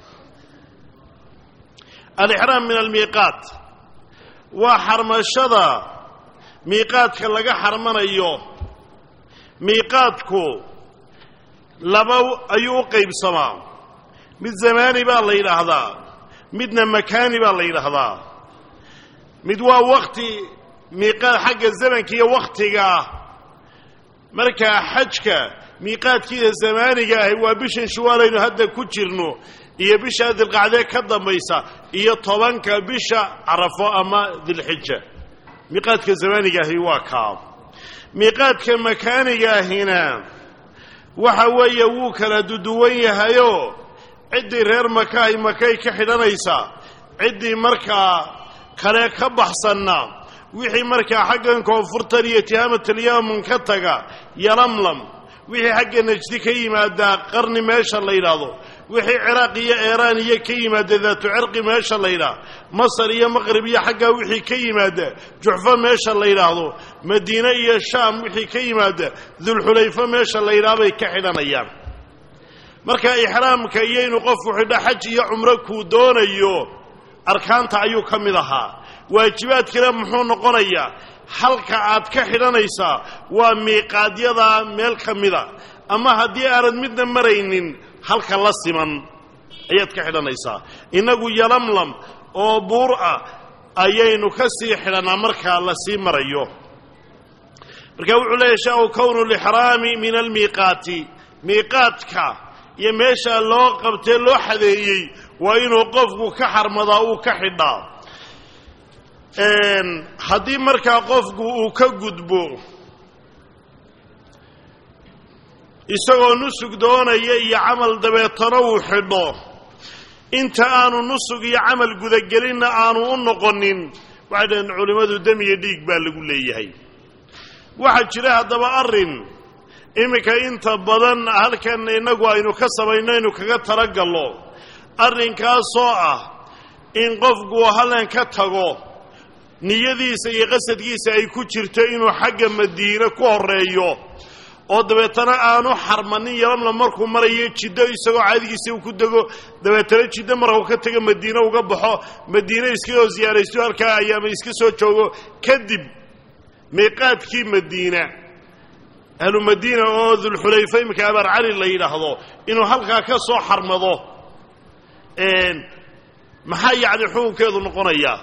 الإحرام من الميقات وحرم الشذا ميقاتك لغا حرمان أيوه ميقاتكو لبو أيو قيب سما مد زماني بالله إلى هذا مدنا مكاني بالله إلى هذا mid waa waqti miiqaad xagga zamanka iyo waqtiga markaa xajka miiqaadkiisa zamaaniga ahi waa bishan shuwaalaynu hadda ku jirno iyo bisha dilqacdee ka dambaysa iyo 10ka bisha carafo ama dilxija miiqaadka zamaaniga ahi waa kaa miiqaadka makaaniga ahina waxa weeye wuu kala duwan yahayo ciddii reer makaay makay ka xidhanaysa ciddii markaa kale ka baxsanna wixii markaa xaggan koonfurtan iyo tihaamatul yaamun ka taga yalamlam wixii xagga najdi ka yimaada qarni meesha la yidhaahdo wixii ciraaq iyo iiraan iyo ka yimaada daatu cirqi meesha la yidhaah masar iyo maqrib iyo xaggaa wixii ka yimaada juxfo meesha la yidhaahdo madiine iyo shaam wixii ka yimaada dulxulayfo meesha la yidhaah bay ka xidhanayaan marka ixraamka iyo inuu qofku xidho xaj iyo cumro kuu doonayo arkaanta ayuu ka mid ahaa waajibaadkana muxuu noqonayaa halka aad ka xidhanaysaa waa miiqaadyada meel ka mida ama haddii aanad midna maraynin halka la siman ayaad ka xidhanaysaa innagu yalamlam oo buur ah ayaynu ka sii xidhannaa markaa la sii marayo marka wuxuu leeyahy shaa-u kownu lixraami min almiiqaati miiqaadka iyo meesha loo qabtee loo xadeeyey waa inuu qofku ka xarmadaa uu ka xidhaa haddii markaa qofku uu ka gudbo isagoo nusug doonaya iyo camal dabeetana uu xidho inta aanu nusug iyo camal gudagelinna aanu u noqonin waxay dhaheen culimmadu dam iyo dhiig baa lagu leeyahay waxaa jira haddaba arrin iminka inta badan halkan innagu aynu ka samayno aynu kaga talagallo arrinkaasoo ah in qofku halkan ka tago niyadiisa iyo qasadkiisa ay ku jirto inuu xagga madiine ku horreeyo oo dabeetana aanu xarmanin yalamlam markuu marayo jiddo isagoo caadigiisa uu ku dego dabeetana jiddo markuu ka tago madiine uga baxo madiine iskasoo siyaaraysto halkaa ayaama iska soo joogo kadib miiqaadkii madiina ahlu madiina oo dulxulayfa iminka abaar cali la yidhaahdo inuu halkaa ka soo xarmado maxaa yacni xukunkeedu noqonayaa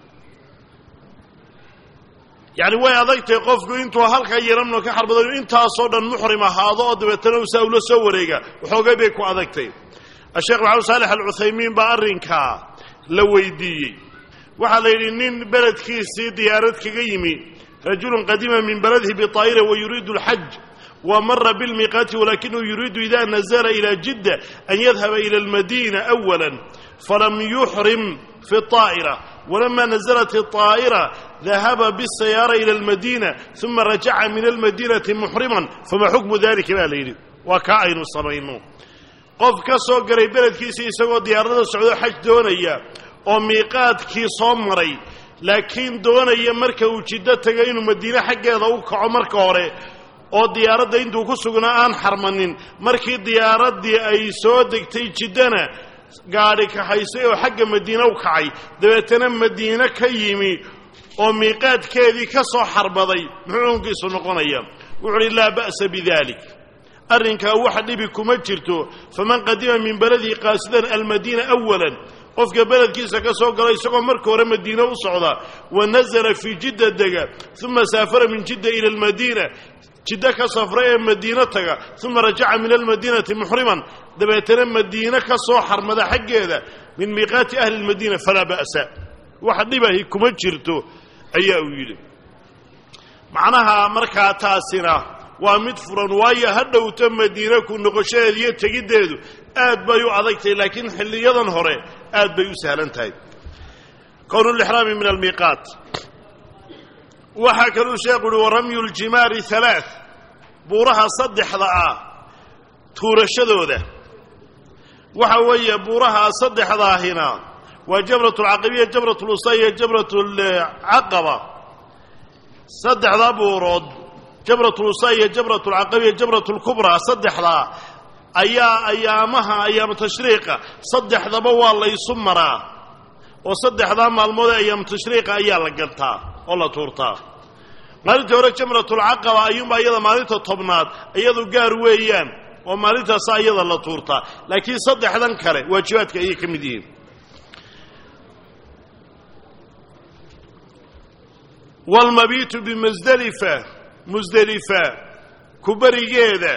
yacni way adagtahay qofku intuu halkaa yalamlam ka xarmado inuu intaasoo dhan muxrim ahaado oo dabeetana usaa ula soo wareega waxoogay bay ku adagtay asheekh maxamed saalex alcuthaymiin baa arrinkaa la weydiiyey waxaa la yidhi nin beledkiisii diyaarad kaga yimi rajulun qadima min baladihi biطaa'ira wayuriidu alxaj ومر بالميقات ولكنه يريد إذا نزل إلى جدة أن يذهب إلى المدينة أولا فلم يحرم في الطائرة ولما نزلت الطائرة ذهب بالسيارة إلى المدينة ثم رجع من المدينة محرما فما حكم ذلك ما ليلي وكائن الصمين قف كسو قريب بلد كيسي يسوى ديارة السعودية حج دونية وميقات كي صمري لكن دونية مركة وجدة تغيين مدينة حقا يضوك عمر كوري oo diyaaradda intuu ku sugnaa aan xarmanin markii diyaaraddii ay soo degtay jiddana gaadhi kaxaysay oo xagga madiine u kacay dabeetana madiine ka yimi oo miiqaadkeedii ka soo xarbaday muxuu xukunkiisu noqonaya wuxuu uhi laa ba'sa bidalik arrinkaa wax dhibi kuma jirto faman qadima min baladihi qaasidan almadiina awalan qofka beledkiisa ka soo gala isagoo marka hore madiine u socda wa nazala fii jidda dega uma saafara min jidda ila almadiina jidda ka safra ee madiine taga uma rajaca min almadiinati muxriman dabeetana madiine ka soo xarmada xaggeeda min miiqaati ahli lmadiina falaa ba'sa wax dhibahi kuma jirto ayaa uu yidhi macnaha markaa taasina waa mid furan waayo ha dhowto madiine ku noqoshadeeda iyo tegiddeedu aad bay u adagtahay laakiin xilliyadan hore aad bay u sahlan tahay kownu lixraami min almiiqaat waxaa kaluu sheekhu uhi waramyu ljimaari halaa buuraha saddexda ah tuurashadooda waxa weeye buuraha saddexdaahina waa jamrat alcaqibiya jamrat lusa iyo jamrat alcaqaba saddexdaa buurood jamrat lusa iyo jamrat alcaqibiya jamrat alkubraa saddexdaa ayaa ayaamu tashriiqa saddexdaba waa laysu maraa oo saddexdaa maalmood ee ayaamu tashriiqa ayaa la gantaa oo la tuurtaa maalintii hore jamratulcaqaba ayuunbaa iyada maalinta tobnaad iyadu gaar weeyaan oo maalintaasa iyada la tuurtaa laakiin saddexdan kale waajibaadka ayay ka mid yihiin والمبيت بمزدلفة كبري جيدة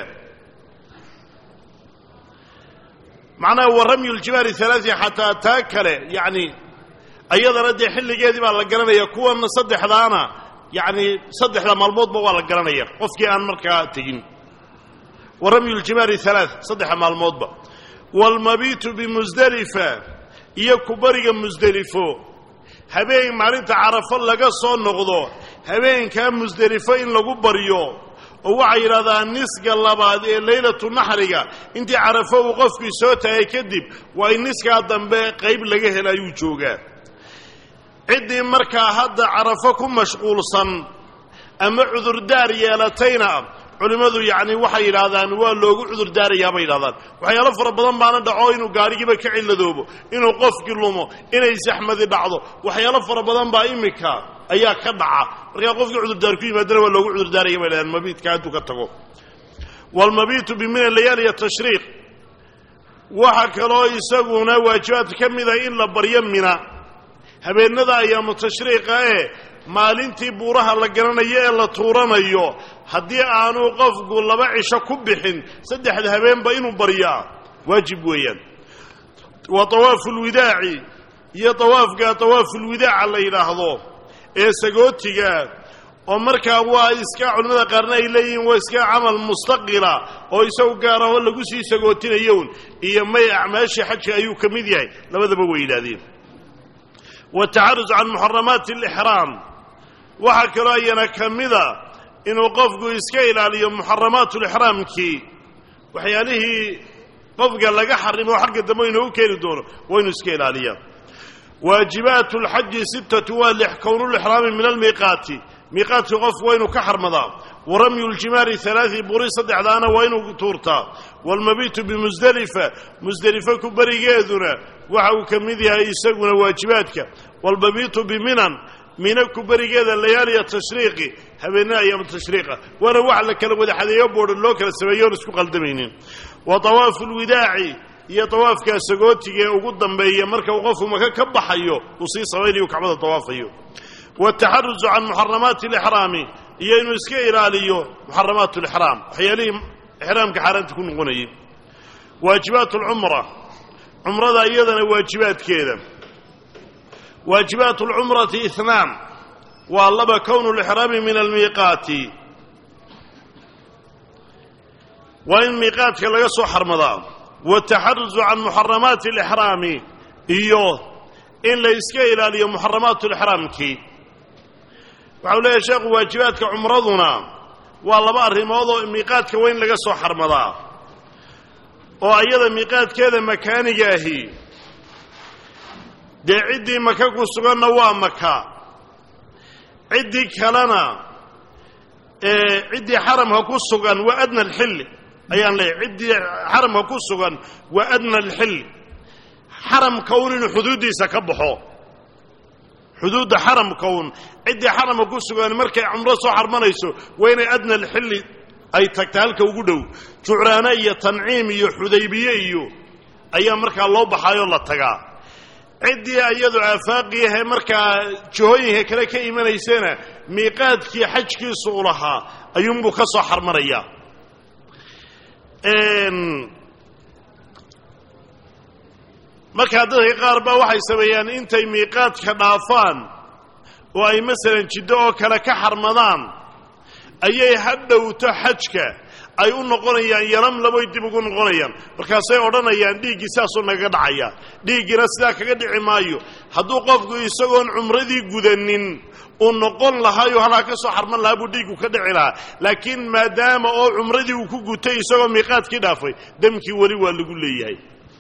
معناه ورمي الجمار 3 حتى تاكل يعني أيضا ردي حل جيدي بالقرنية يكون صدح ذانا يعني صدح لما الموت بوال القرنية قفكي أن مركا تجين ورمي الجمار 3 صدح مع الموت والمبيت بمزدلفة يكبري مزدلفو habeen maalinta Carafo laga soo noqdo habeenka Musdalifa in lagu bariyo oo waxa yiraahdaan nisga labaad ee leylatu nahriga intii Carafo uu qofku soo taagay kadib waa in nisga dambe qayb laga helayo jooga cidii markaa hadda Carafo ku mashquulsan ama cudur daar yeelatayna culimadu yaani waxa yiraahdaan waa loogu cudur daarayaa bay yiraahdaan waxyaalo fara badan baana dhaco inuu gaarigiiba ka ciladoobo inuu qofkii lumo inay saxmadi dhacdo waxyaalo fara badan baa imika ayaa ka dhaca marka qofkii cudur daar ku yimaadana waa loogu cudur daarayaa bay yiraahdaan mabiidka haduu ka tago wal mabiitu bi min layali at-tashriq waxa kaloo isaguna waajibaad kamida in la baryo mina habeenada ayaa mutashriiqa maalintii buuraha la garanayo ee la tuuranayo haddii aanu qofku 2 cisho ku bixin 3 habeenba inuu bariyaa waajib weeyaan wa tawaaful widaa'i iyo tawaaful widaa'a la yiraahdo ee sagootiga oo markaa waa iska culimada qaarna ay leeyihiin waa iska amal mustaqila oo isagu gaar ah lagu sii sagootinayo iyo may acmaashi xajka ayuu kamid yahay labadaba way yiraahdeen wa ta'arruz an muharramat al-ihram waxa kale ayana kamida inuu qofku iska ilaaliyo muharramatul ihraamki waxyaalihii qofka laga xarimo xagga dambe inuu keeni doono waa inuu iska ilaaliyo waajibatul hajj 6 wa lihkawnul ihraam min al-miqat miqat qof waa inuu ka xarmada waramyul jimari 3 buri 3 daana waa inuu tuurta wal mabitu bi muzdalifa ku barigeeduna waxa uu kamid yahay isaguna waajibaadka wal mabitu bi minan منك بريجة الليالي التشريقي هبنا أيام التشريقة وأنا واحد كلام وده حد يبور اللوكل السبيون اسكو قلدمينين وطواف الوداعي هي طواف كاسجوتي وقدم بيه مركب وقف ومكان كبحيو وصي صويني وكعبة طوافيو والتحرز عن محرمات الإحرام هي نسكي إلاليو محرمات الإحرام حيالي إحرام كحرام تكون غني واجبات العمرة عمرة أيضا واجبات كذا واجبات العمرة 2 والله كون الإحرام من الميقات وإن ميقات كلا يصو حرمضان والتحرز عن محرمات الإحرام إيوه إن لا يسكي إلى محرمات الإحرام كي وعلى يا شيخ واجبات كعمرضنا والله بأرهم موضوع ميقات كوين لا يصو حرمضان وأيضا ميقات كذا مكان جاهي dee ciddii maka ku suganna waa maka ciddii kalena ciddii xaramka ku sugan waa adna alxill ayaan leeyahay ciddii xaramka ku sugan waa adna alxill xaramka in xuduudiisa ka baxo xuduudda xaramka ciddii xaramka ku sugan markay umro soo xarmanayso waa inay adna alxill ay tagtaa halka ugu dhow jucraana iyo tanciim iyo xudaybiye iyo ayaa markaa loo baxayo la tagaa عدي أيضا عفاقيها مركا جهوينها كلا كإيمان يسانا ميقات كي حج كي صولها أيوم بكسو حرمريا مركا هذه قاربة وحي سبيان انتي ميقات كنافان وأي مثلا جدوه كلا كحرمضان أي حد وتحجك ay u noqonayaan yaram laba dib ugu noqonayaan markaasay oranayaan dhiigi saasoo naga dhacaya dhiigina sida kaga dhici maayo haduu qofku isagoon umradii gudanin oo noqon lahayo halka ka soo xarman lahaa buu dhiigu ka dhici lahaa laakiin maadaama oo umradii uu ku gutay isagoo miiqaadkii dhaafay damkii wali waa lagu leeyahay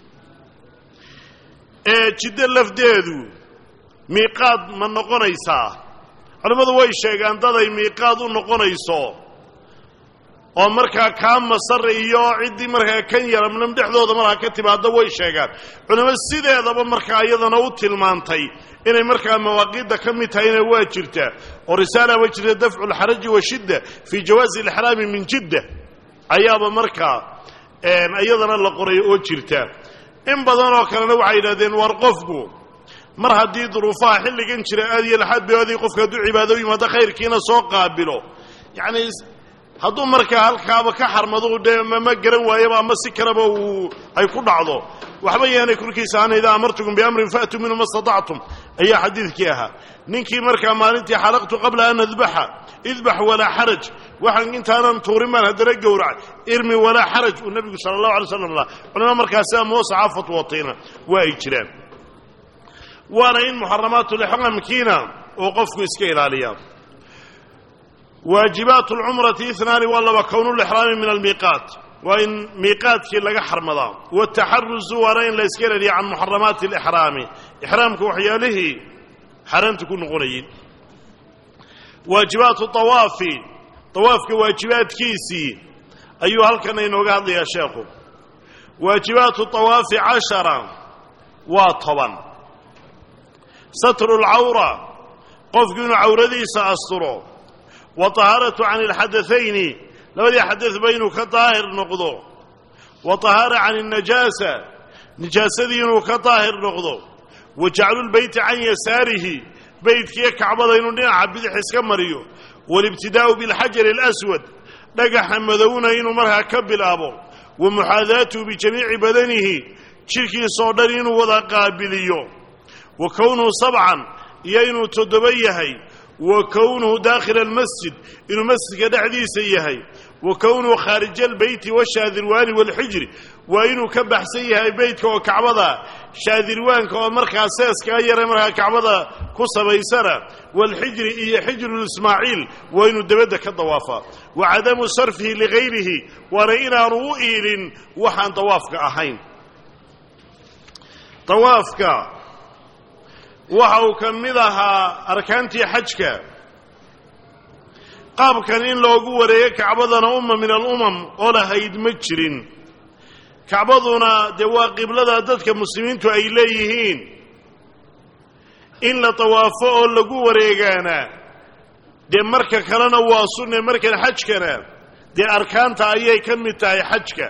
jidda lafdeedu miiqaad ma noqonaysaa culimadu way sheegaan dad ay miiqaad u noqonayso oo markaa ka masar iyo cidii markaa kan yaramnam dhexdooda markaa ka timaado way sheegaan culimada sideedaba markaa iyadana u tilmaantay inay markaa mawaaqida kamid tahay inay waa jirtaa oo risaala way jirtaa dafcu al-haraj wa shidda fi jawaz al-ihram min jidda ayaaba markaa iyadana la qoray oo jirtaa in badan oo kalena waxay yiraahdeen war qofku mar haddii duruufaha xilligan jira aad iyo laxaad bay adii qofka hadduu cibaado yimaado khayrkiina soo qaabilo yacni hadduu markaa halkaaba ka xarmado dee ma garan waayaba ama si kaleba ay ku dhacdo waxba yaanay korkiisa aana idaa amartukum biamrin fa'tuu minhu ma statactum ayaa xadiidkii ahaa ninkii markaa maalintii xalaqtu qabla an adbaxa idbax walaa xaraj waxaan intaanan tuurin baan haddana gowracay irmi walaa xaraj uu nebigu sala allahu alay slam lahaa culama markaasiaa moosaca fatwootayna waa ay jiraan waana in muxaramaatulixraamkiina oo qofku iska ilaaliyaa waajibaat alcumrati inaani waa laba kownulixraami min almiiqaat waa in miiqaadkii laga xarmadaa wataxaruzu waana in la iska ilaaliya can muxaramaati alixraami ixraamka waxyaalihii xaaraamta ku noqonayay waajibaatu awaafi awaafka waajibaadkiisii ayuu halkan inooga hadlayaa sheekhu waajibaatu awaafi 10 waa 10 satru lcawra qofku inuu cawradiisa asturo wa tahaaratu can alxadathayni labadii xadadba inuu ka daahir noqdo wa tahaara can alnajaasa nijaasadii inuu ka daahir noqdo wa jaclu lbeyti can yasaarihi beytkiiyo kacbada inuu dhinaca bidix iska mariyo walibtidaa'u bilxajari alaswad dhagaxa madowna inuu markaa ka bilaabo wa muxaadaatuhu bijamiici badanihi jidhkiisoo dhan inuu wada qaabiliyo wa kownuhu 7 iyo inuu 7 yahay wa kownuhu daakhila almasjid inuu masjidka dhexdiisa yahay wa kownuhu khaarija albeyti washaadirwaani waalxijri waa inuu ka baxsan yahay beytka oo kacbada shaadirwaanka oo markaa seeskaa yare markaa kacbada ku samaysana waalxijri iyo xijrulismaaciil waa inuu dabadda ka dawaafaa wa cadamu sarfihi ligayrihi waana inaanu u iilin waxaan dawaafka ahayn dawaafka waxa uu ka mid ahaa arkaantii xajka qaabkan in loogu wareego kacbadana umma min alumam oo lahayd ma jirin kacbaduna dee waa qiblada dadka muslimiintu ay leeyihiin in la tawaafo oo lagu wareegaana dee marka kalena waa sunne markan xajkana dee arkaanta ayay ka mid tahay xajka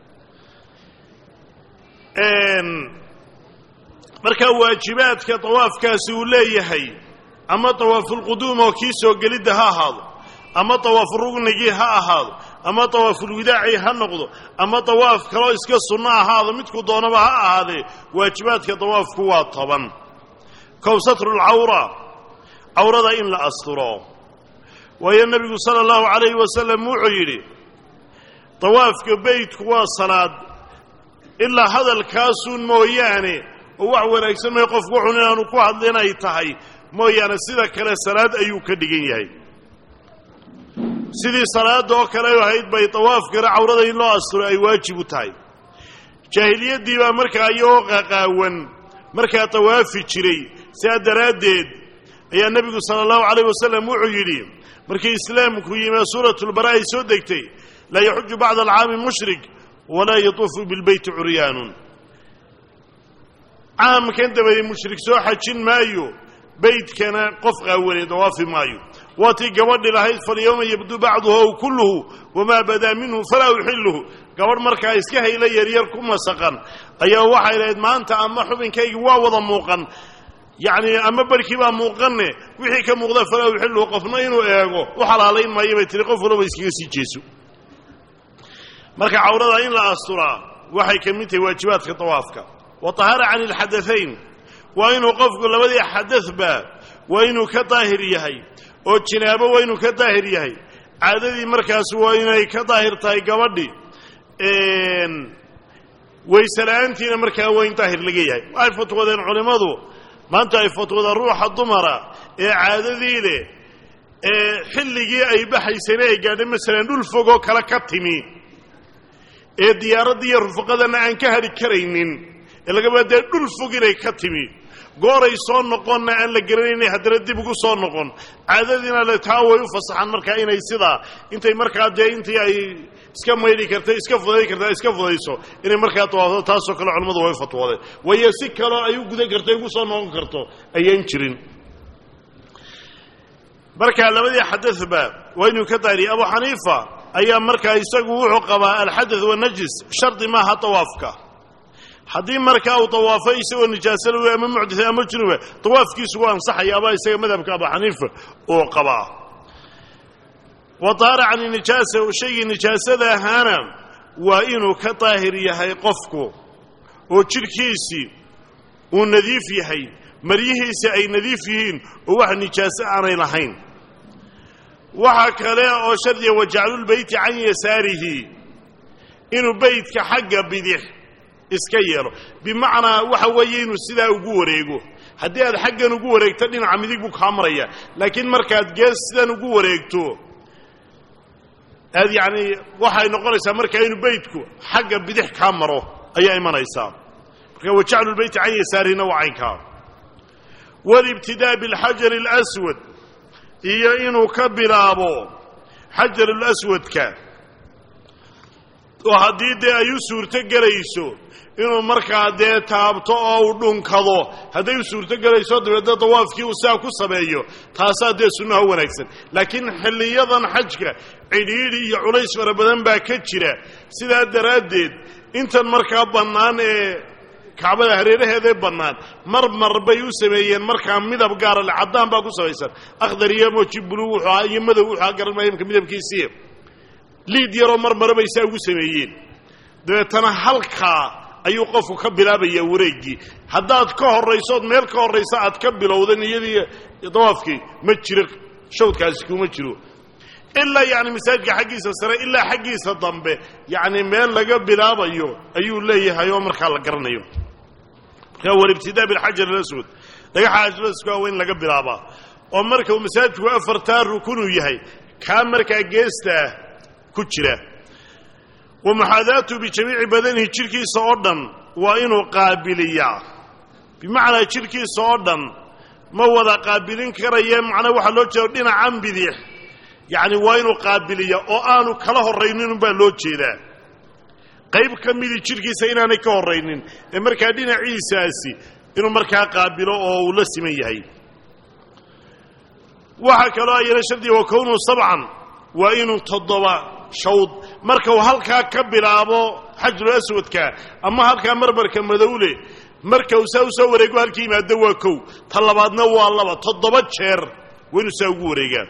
markaa waajibaadka tawaafkaasi uu leeyahay ama tawaafulquduum oo kii soo gelidda ha ahaado ama tawaafurrugnigii ha ahaado ama tawaafulwidaaci ha noqdo ama tawaaf kaloo iska sunno ahaado midku doonaba ha ahaadee waajibaadka tawaafku waa 10 kow satrulcawra cawrada in la asturo waayo nebigu sala allahu calayhi wasalam wuxuu yidhi tawaafka beytku waa salaad ilaa hadalkaasuun mooyaane oo wax wanaagsan may qofku wuxun inaanu ku hadlin ay tahay mooyaane sida kale salaad ayuu ka dhigan yahay sidii salaada oo kale ahayd bay tawaafkana cawrada in loo asturo ay waajib u tahay jaahiliyaddii baa markaa iyagoo qaqaawan markaa tawaafi jiray sidaa daraaddeed ayaa nebigu sala allahu calayh wasalam wuxuu yidhi markii islaamku yimi suuratulbara ay soo degtay laa yaxuju bacda alcaami mushrik walaa yatuufu bilbeyti curyaanun caamkan dabadii mushrik soo xajin maayo beytkana qof qaawanee dawaafi maayo waatii gabadhi lahayd falyawma yabdu bacduhu aw kulluhu wamaa badaa minhu falaa uxilluhu gabadh markaa iska hayla yaryar ku masaqan ayaa waxay lahayd maanta ama xubinkaygi waa wada muuqan yacni ama barhkii baa muuqanne wixii ka muuqda falaa uxilluhu qofna inuu eego u xalaalayn maayo bay tihi qof walaba iskaga sii jeeso marka cawrada in la asturaa waxay ka mid tahay waajibaadka tawaafka wa tahaara can alxadatayn waa inuu qofku labadii xadadba waa inuu ka daahir yahay oo jinaabo waa inuu ka daahir yahay caadadii markaas waa inay ka daahir tahay gabadhi waysela'aantiina markaa waa in daahir laga yahay waxay fatwoodeen culimmadu maanta ay fatwooda ruuxa dumara ee caadadii leh ee xilligii ay baxaysana ay gaadhay masalan dhul fogoo kale ka timi ee diyaaraddii iyo rufaqadana aan ka hadhi karaynin ee lagaba dee dhul fog inay ka timi gooray soo noqonna aan la garanaynay haddana dib ugu soo noqon caadadiina le taa way u fasaxaan markaa inay sidaa intay markaa dee intii ay iska maydhi karta iska fuday kartaa iska fudayso inay markaa tawaafdo taasoo kale culimmadu way fatwoodeen waayo si kaloo ay u gudan karto ugu soo noqon karto ayaan jirin markaa labadii xadadba waa inuu ka daahiriya abu xaniifa ayaa markaa isagu wuxuu qabaa alxadath wanajis shardi maaha tawaafka haddii markaa uu tawaafay isagoo nijaasa lagu ama muxdith ama junuba tawaafkiisu waa ansaxayaaba isaga madhabka Abu Xaniifa oo qabaa wa taara can nijaasa shayga nijaasada ahaana waa inuu ka daahir yahay qofku oo jirkiisii uu nadiif yahay maryihiisa ay nadiif yihiin oo wax nijaasa aanay lahayn waxa kale oo shardiya wajaclul bayti can yasaarihi inuu baytka xagga bidix iska yeelo bimacnaa waxa weeye inuu sidaa ugu wareego haddii aad xaggan ugu wareegto dhinaca midig buu kaa maraya laakiin markaad gees sidan ugu wareegto aad yani waxay noqonaysaa markaa inuu baytku xagga bidix kaa maro ayaa imanaysaa marka wajaclul bayti can yasaarihina waa caynkaa walibtidaa bilxajar alaswad iyo inuu ka bilaabo xajar alaswadka oo haddii dee ay u suurto gelayso inuu markaa dee taabto oo uu dhunkado hadday u suurto gelayso dabeedna dawaafkii uu saa ku sameeyo taasaa dee sunnaha wanaagsan laakiin xilliyadan xajka cidhiidhi iyo culays fara badan baa ka jira sidaa daraaddeed intan markaa bannaan ee kacbada hareeraheedae bannaan mar bay u sameeyeen markaa midab gaara le caddaan baa ku samaysan akhdar iyo moji buluu wuxuu ahaa iyo madow wuxuu garan maayo imka midabkiisii liid yaroo marmara bay saa ugu sameeyeen dabeetana halkaa ayuu qofku ka bilaabayaa wareeggii haddaad ka horraysood meel ka horraysa aad ka bilowda niyadii dawaafkii ma jiro shawdkaasi kuma jiro ilaa yani masaajidka xaggiisa sare ilaa xaggiisa dambe yani meel laga bilaabayo ayuu leeyahay oo markaa la garanayo markaa walibtidaa bilxajar alaswad dhagaxa xajarulaswadka waa in laga bilaabaa oo marka uu masaajidku afartaa rukunuu yahay kaa markaa geestaa ku jira wa muxaadaatu bijamiici badanihi jirkiisa oo dhan waa inuu qaabiliyaa bimacnaa jirkiisa oo dhan ma wada qaabilin karaya macnaa waxaa loo jeeda dhinacan bidix yacni waa inuu qaabiliya oo aanu kala horraynin unbaa loo jeedaa qayb ka midii jirkiisa inaanay ka horraynin ee markaa dhinaciisaasi inuu markaa qaabilo oo uu la siman yahay waxaa kaloo ayana shardiga wa kownuu sabcan waa inuu 7 shawd marka uu halkaa ka bilaabo xajarul aswadka ama halkaa marmarka madowle marka uu saa u soo wareego halkii yimaado waa 1 ta labaadna waa 2 7 jeer waa inuu saa ugu wareegaa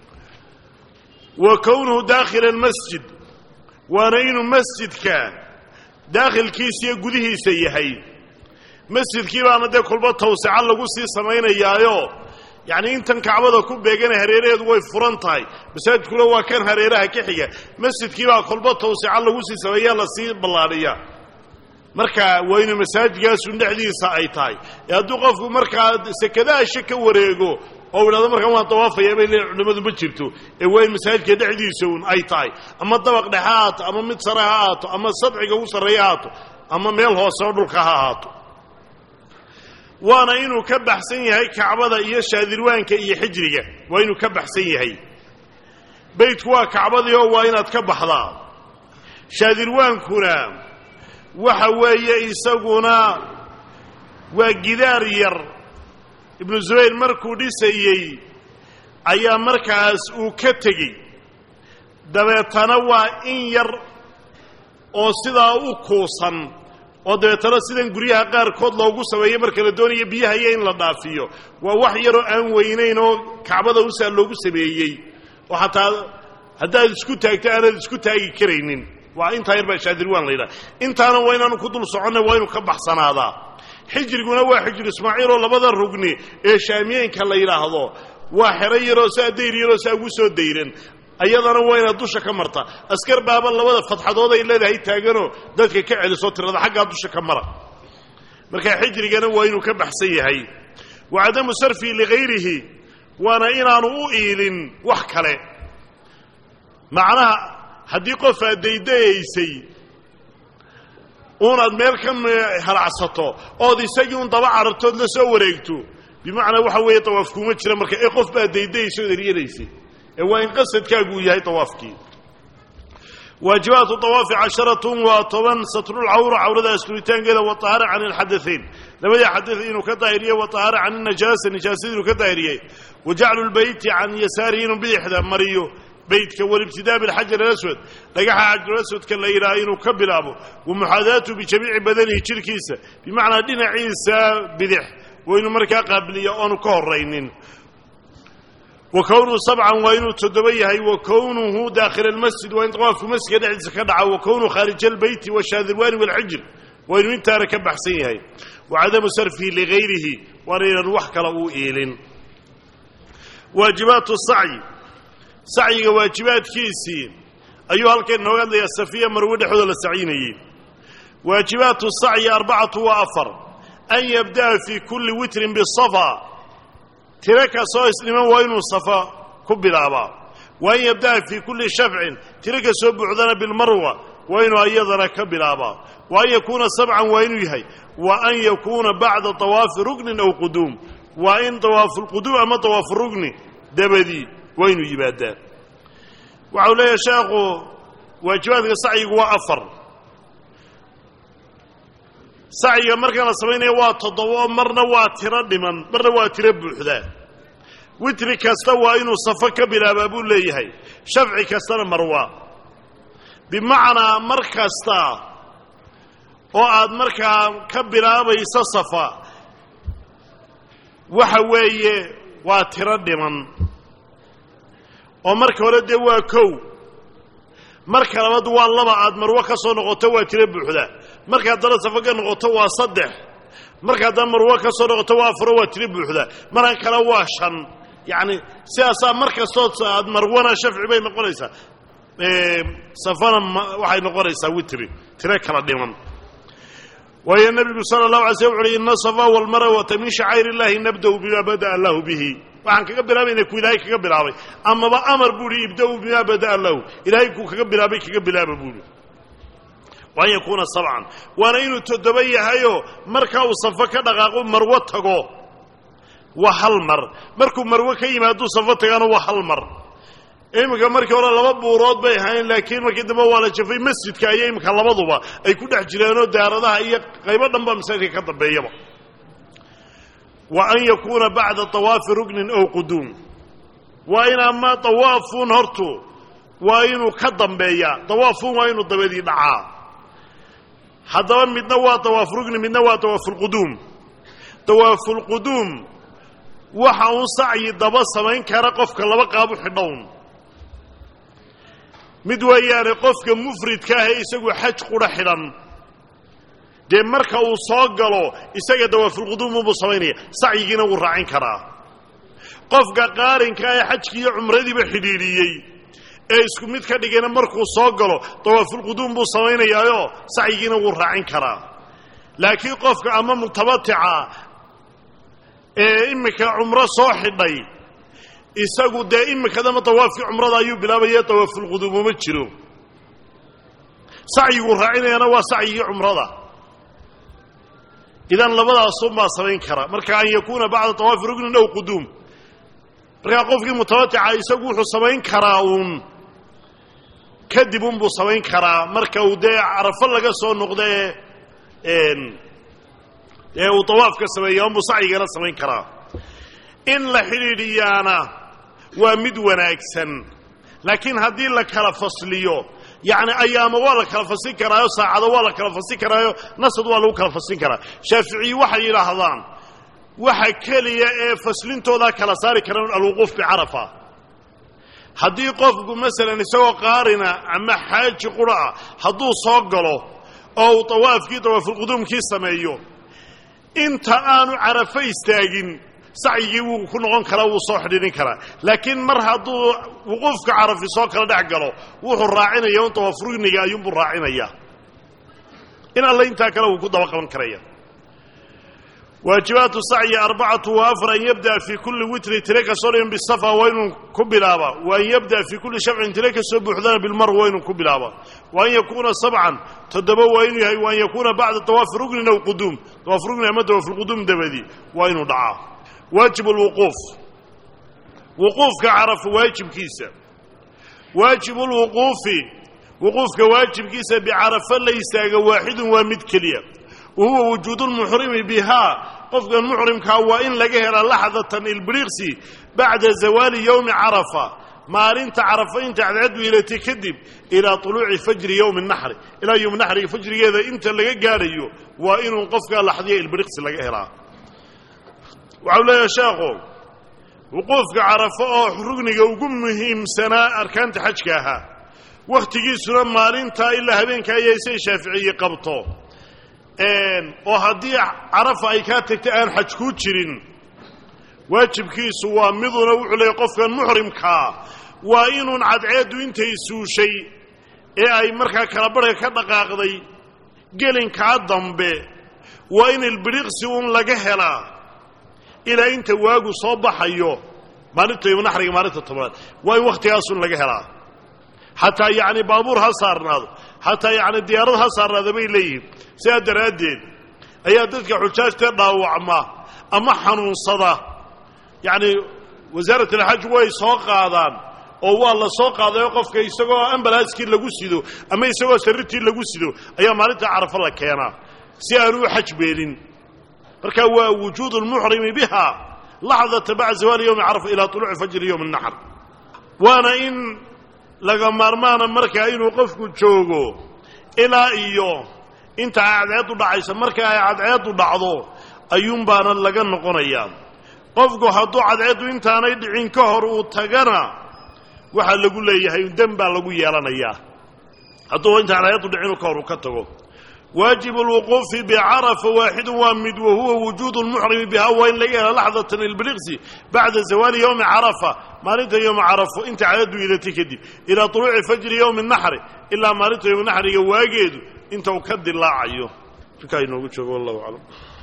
wa kownuhu daakhila almasjid waana inuu masjidka daakhilkiisa iyo gudihiisa yahay masjidkii baana dee kolba tawsica lagu sii samaynayaayo yacni intan kacbada ku beegana hareeraheedu way furan tahay masaajidkuna waa kan hareeraha ka xiga masjidkii baa kolba tawsica lagu sii sameeyaa la sii ballaadhiyaa marka waa inuu masaajidkaasu dhexdiisa ay tahay ee hadduu qofku markaa sekadaasha ka wareego oo idhahdo markaan waan tawaafaya bay leeyihin culimmadu ma jirto ee waa in masaajidka dhexdiisa un ay tahay ama dabaq dhexe ha ahaato ama mid sare ha ahaato ama sadciga ugu sarreeya ha ahaato ama meel hoose oo dhulka ha ahaato waana inuu ka baxsan yahay kacbada iyo shaadirwaanka iyo xijriga waa inuu ka baxsan yahay beydku waa kacbadii oo waa inaad ka baxdaa shaadirwaankuna waxa weeye isaguna waa gidaar yar ibnu zubayr markuu dhisayey ayaa markaas uu ka tegey dabeetana waa in yar oo sidaa u kuusan oo dabeetana sidan guryaha qaarkood loogu sameeyo marka la doonayo biyahayo in la dhaafiyo waa wax yaroo aan weynayn oo kacbada usaa loogu sameeyey oo xataa haddaad isku taagto aanaad isku taagi karaynin waa intaa yar baa shaadirwaan la yidhaha intaana waa inaanu ku dul soconna waa inuu ka baxsanaadaa xijriguna waa xijru ismaaciil oo labada rugni ee shaamiyeenka la yidhaahdo waa xero yaroo saa dayr yaroo saa ugu soo dayran ayadana waa inaad dusha ka marta askar baaba labada fadxadood ay leedahay taaganoo dadka ka celiso tirada xaggaa dusha ka mara markaa xijrigana waa inuu ka baxsan yahay wa cadamu sarfi ligayrihi waana inaanu u iilin wax kale macnaha haddii qof aad daydayaysay uunaad meel ka halacsato ood isagii un daba carartood la soo wareegto bimacnaa waxa weeye tawaaf kuma jira marka ee qof baad daydayaysa ood eryadaysay ee waa in qasadkaagu uu yahay tawaafkii waajibaatu tawaafi 10 waa 10 satrulcawra cawrada asturitaankeeda wa tahaara can alxadaثayn labadii xadaث inuu ka daahiriye wa tahaara can الnajaasa nijaasada inuu ka daahiriyey wa jaclu lbeyti can yasaarihi inuu bidixda mariyo بيتك والابتداء بالحجر الأسود لقاها حجر الأسود كان لا يراهن كبلابه ومحاذاته بجميع بدنه شركيسة بمعنى دين عيسى بدح وإنه مركا قبلية أنو كهرين وكونه سبعا وإنه تدبيه وكونه داخل المسجد وإن طواف في المسجد عز كدعا وكونه خارج البيت والشاذلوان والحجر وإنه انت ركب حسيه وعدم صرفه لغيره ورين الوحك له إيل واجبات السعي سعي واجبات كيسي أيها الكن هذا السفية مرود حول السعيني واجبات السعي 4 وأفر أن يبدأ في كل وتر بالصفا ترك صويس لمن وين الصفا كبل أبا وأن يبدأ في كل شفع ترك سب عذنا بالمروة وين أيضا كبل أبا وأن يكون 7 وين يهي وأن يكون بعد طواف ركن أو قدوم وإن طواف القدوم أما طواف الركن دبدي وين يبادى وعليه شاقو واجبات السعي وأفر سعي مركنا سمينه waa toddobo marna waa tiro dhiman marna waa tiro buuxda witri kasta waa inuu safo ka bilaabo buu leeyahay shafci kastana marwa bimaana markasta oo aad markaa ka bilaabayso safa waxa weeye waa tiro dhiman oo marka hore de waa kow marka labaad waa laba aad marwa ka soo noqoto waa tiro buuxda marka dara safaga noqoto waa 3 marka dara marwa ka soo noqoto waa 4 waa tiro buuxda marka kala waa 5 yani siyaasa marka soo aad marwana shafci bay noqonaysaa safana waxay noqonaysaa witri tiro kala dhiman ويا النبي صلى الله عليه وسلم إن الصفا والمروة من شعائر الله نبدأ بما بدأ الله به وعن كقبل أبي نكون إلهي كقبل أبي أما بأمر بولي يبدأ بما بدأ الله إلهي كقبل أبي كقبل أبي بولي وأن يكون صبعا وأنا إنه تدبي هايو مركا وصفا كدغاقو مروتكو وحلمر مركو مروة كيما دو صفتك أنا وحلمر imika markii hore laba buurood bay ahayn laakiin markii dambe waa la jafay masjidka ayay imika labaduba ay ku dhex jireen oo daaradaha iyo qaybo dhanba masaajidka ka dambeeyaba wa an yakuna ba'da tawaaf rukn aw qudum wa in amma tawaafun hortu wa inuu ka dambeeya tawaafun waa inuu dabadii dhacaa hadaba midna waa tawaaf rukn midna waa tawaaful qudum tawaaful qudum waxa uu sacyi daba samayn kara qofka laba qaab u xidhown mid weeyaan qofka mufridka ah isagu xaj qura xidan de marka uu soo galo isaga dawaaful qudum uu sameeynaya sacyigiina uu raacin karaa qofka qaarinka ah xajkii iyo umradiiba xidhiidhiyay ee isku mid ka dhigayna markuu soo galo dawaaful qudum uu sameynayaayo sacyigiina uu raacin karaa laakiin qofka ama mutabatti'a ee imika umra soo xidhay isagu de imika dama tawaafki umrada ayuu bilaabaya tawaaful qudum ma jiro sacyigu raacinayna waa sacyi umrada idan labadaas ma sameyn kara marka ay yakuna ba'da tawaaf rukn aw qudum marka qofkii mutawaati'a isagu wuxuu sameyn karaa kadib buu sameyn karaa marka uu de Arafa laga soo noqday uu tawaafka sameeyo buu sacyigana sameyn karaa in la xiriiriyana waa mid wanaagsan laakiin hadii la kala fasliyo يعني أيام ولا كلفسين كرايو ساعة ولا كلفسين كرايو نصد ولا كلفسين كرا شافعي وحي لحظان وحي كلية فصلين تودا كلا صار كرون الوقوف بعرفة حدي قف مثلا يسوى قارنة عما حاج قراء حدو صقله أو طواف كي طواف القدوم كي سمايو انت آنو عرفة يستاجين سعي وكن عن كلا وصاحدين كلا لكن مرة وقوف كعرف يسوق كلا دعجله وهو الراعين يوم توفرين يا يوم الراعين يا إن الله انت كلا وكذا وقفا كريا واجبات السعي 4 وافر أن يبدأ في كل وتر تلك صورهم بالصفا وين كبلابا وأن يبدأ في كل شفع تلك السبحدان بالمر وين كبلابا وأن يكون 7 تدبوا وأن يكون بعد طواف ركن أو قدوم طواف ركن أمد وفي القدوم دبدي وين دعا واجب الوقوف وقوف كعرف واجب كيسة واجب الوقوف وقوف كواجب كيسة بعرف ليس واحد ومد كلية وهو وجود المحرم بها قفق المحرم كهوائن لقهر لحظة البريغسي بعد زوال يوم عرفة maalinta carafa inta cadceeddu ilatay kadib ilaa tuluuci fajri yowmi naxri ilaa yowmi naxriga fajrigeeda inta laga gaadhayo waa inuu qofkaa laxdiya ilbiriqsi laga helaa waxau leeyahay sheekhu wuquufka carafo oo rugniga ugu muhiimsanaa arkaanta xajka ahaa wakhtigiisuna maalintaa ilaa habeenka ayay say shaaficiye qabto oo haddii carafa ay kaa tagtay aan xaj kuu jirin waajibkiisu waa miduna wuxuu leeyahay qofkan muxrimkaa waa inuun cadceeddu intay suushay ee ay markaa kala barhka ka dhaqaaqday gelinkaa dambe waa in ilbiriqsi uun laga helaa ilaa inta waagu soo baxayo maalinta yowma naxriga maalinta tobnaad waa in wakhtigaasun laga helaa xataa yacni baabuur ha saarnaado xataa yacni diyaarad ha saarnaado bay leeyihiin sidaa daraaddeed ayaa dadka xujaajta dhaawacma ama xanuunsada yacni wasaarat alxaj way soo qaadaan oo waa la soo qaadayo qofka isagoo ambalaaskii lagu sido ama isagoo sarrirtii lagu sido ayaa maalinta carafo la keenaa si aanu u xaj beelin marka waa wujuudu lmuxrimi biha laxdata bacda zawaali yowmi carafa ilaa tuluuci fajri yowmi naxr waana in laga maarmaana markaa inuu qofku joogo ilaa iyo inta ay cadceeddu dhacaysa marka ay cadceeddu dhacdo ayuunbaana laga noqonayaa qofku hadduu cadceeddu intaanay dhicin ka hor uu tagana waxaa lagu leeyahay dem baa lagu yeelanayaa hadduu intaan cadceeddu dhicinu ka hor uu ka tago واجب الوقوف بعرفة واحد وامد وهو وجود المحرم بها وإن لقيها لحظة البلغس بعد زوال يوم عرفة ما رد يوم عرفة انت عدد إذا تكدي إلى طلوع فجر يوم النحر إلا ما رد يوم النحر يواجد انت وكد الله عيو فكاين وقلت والله أعلم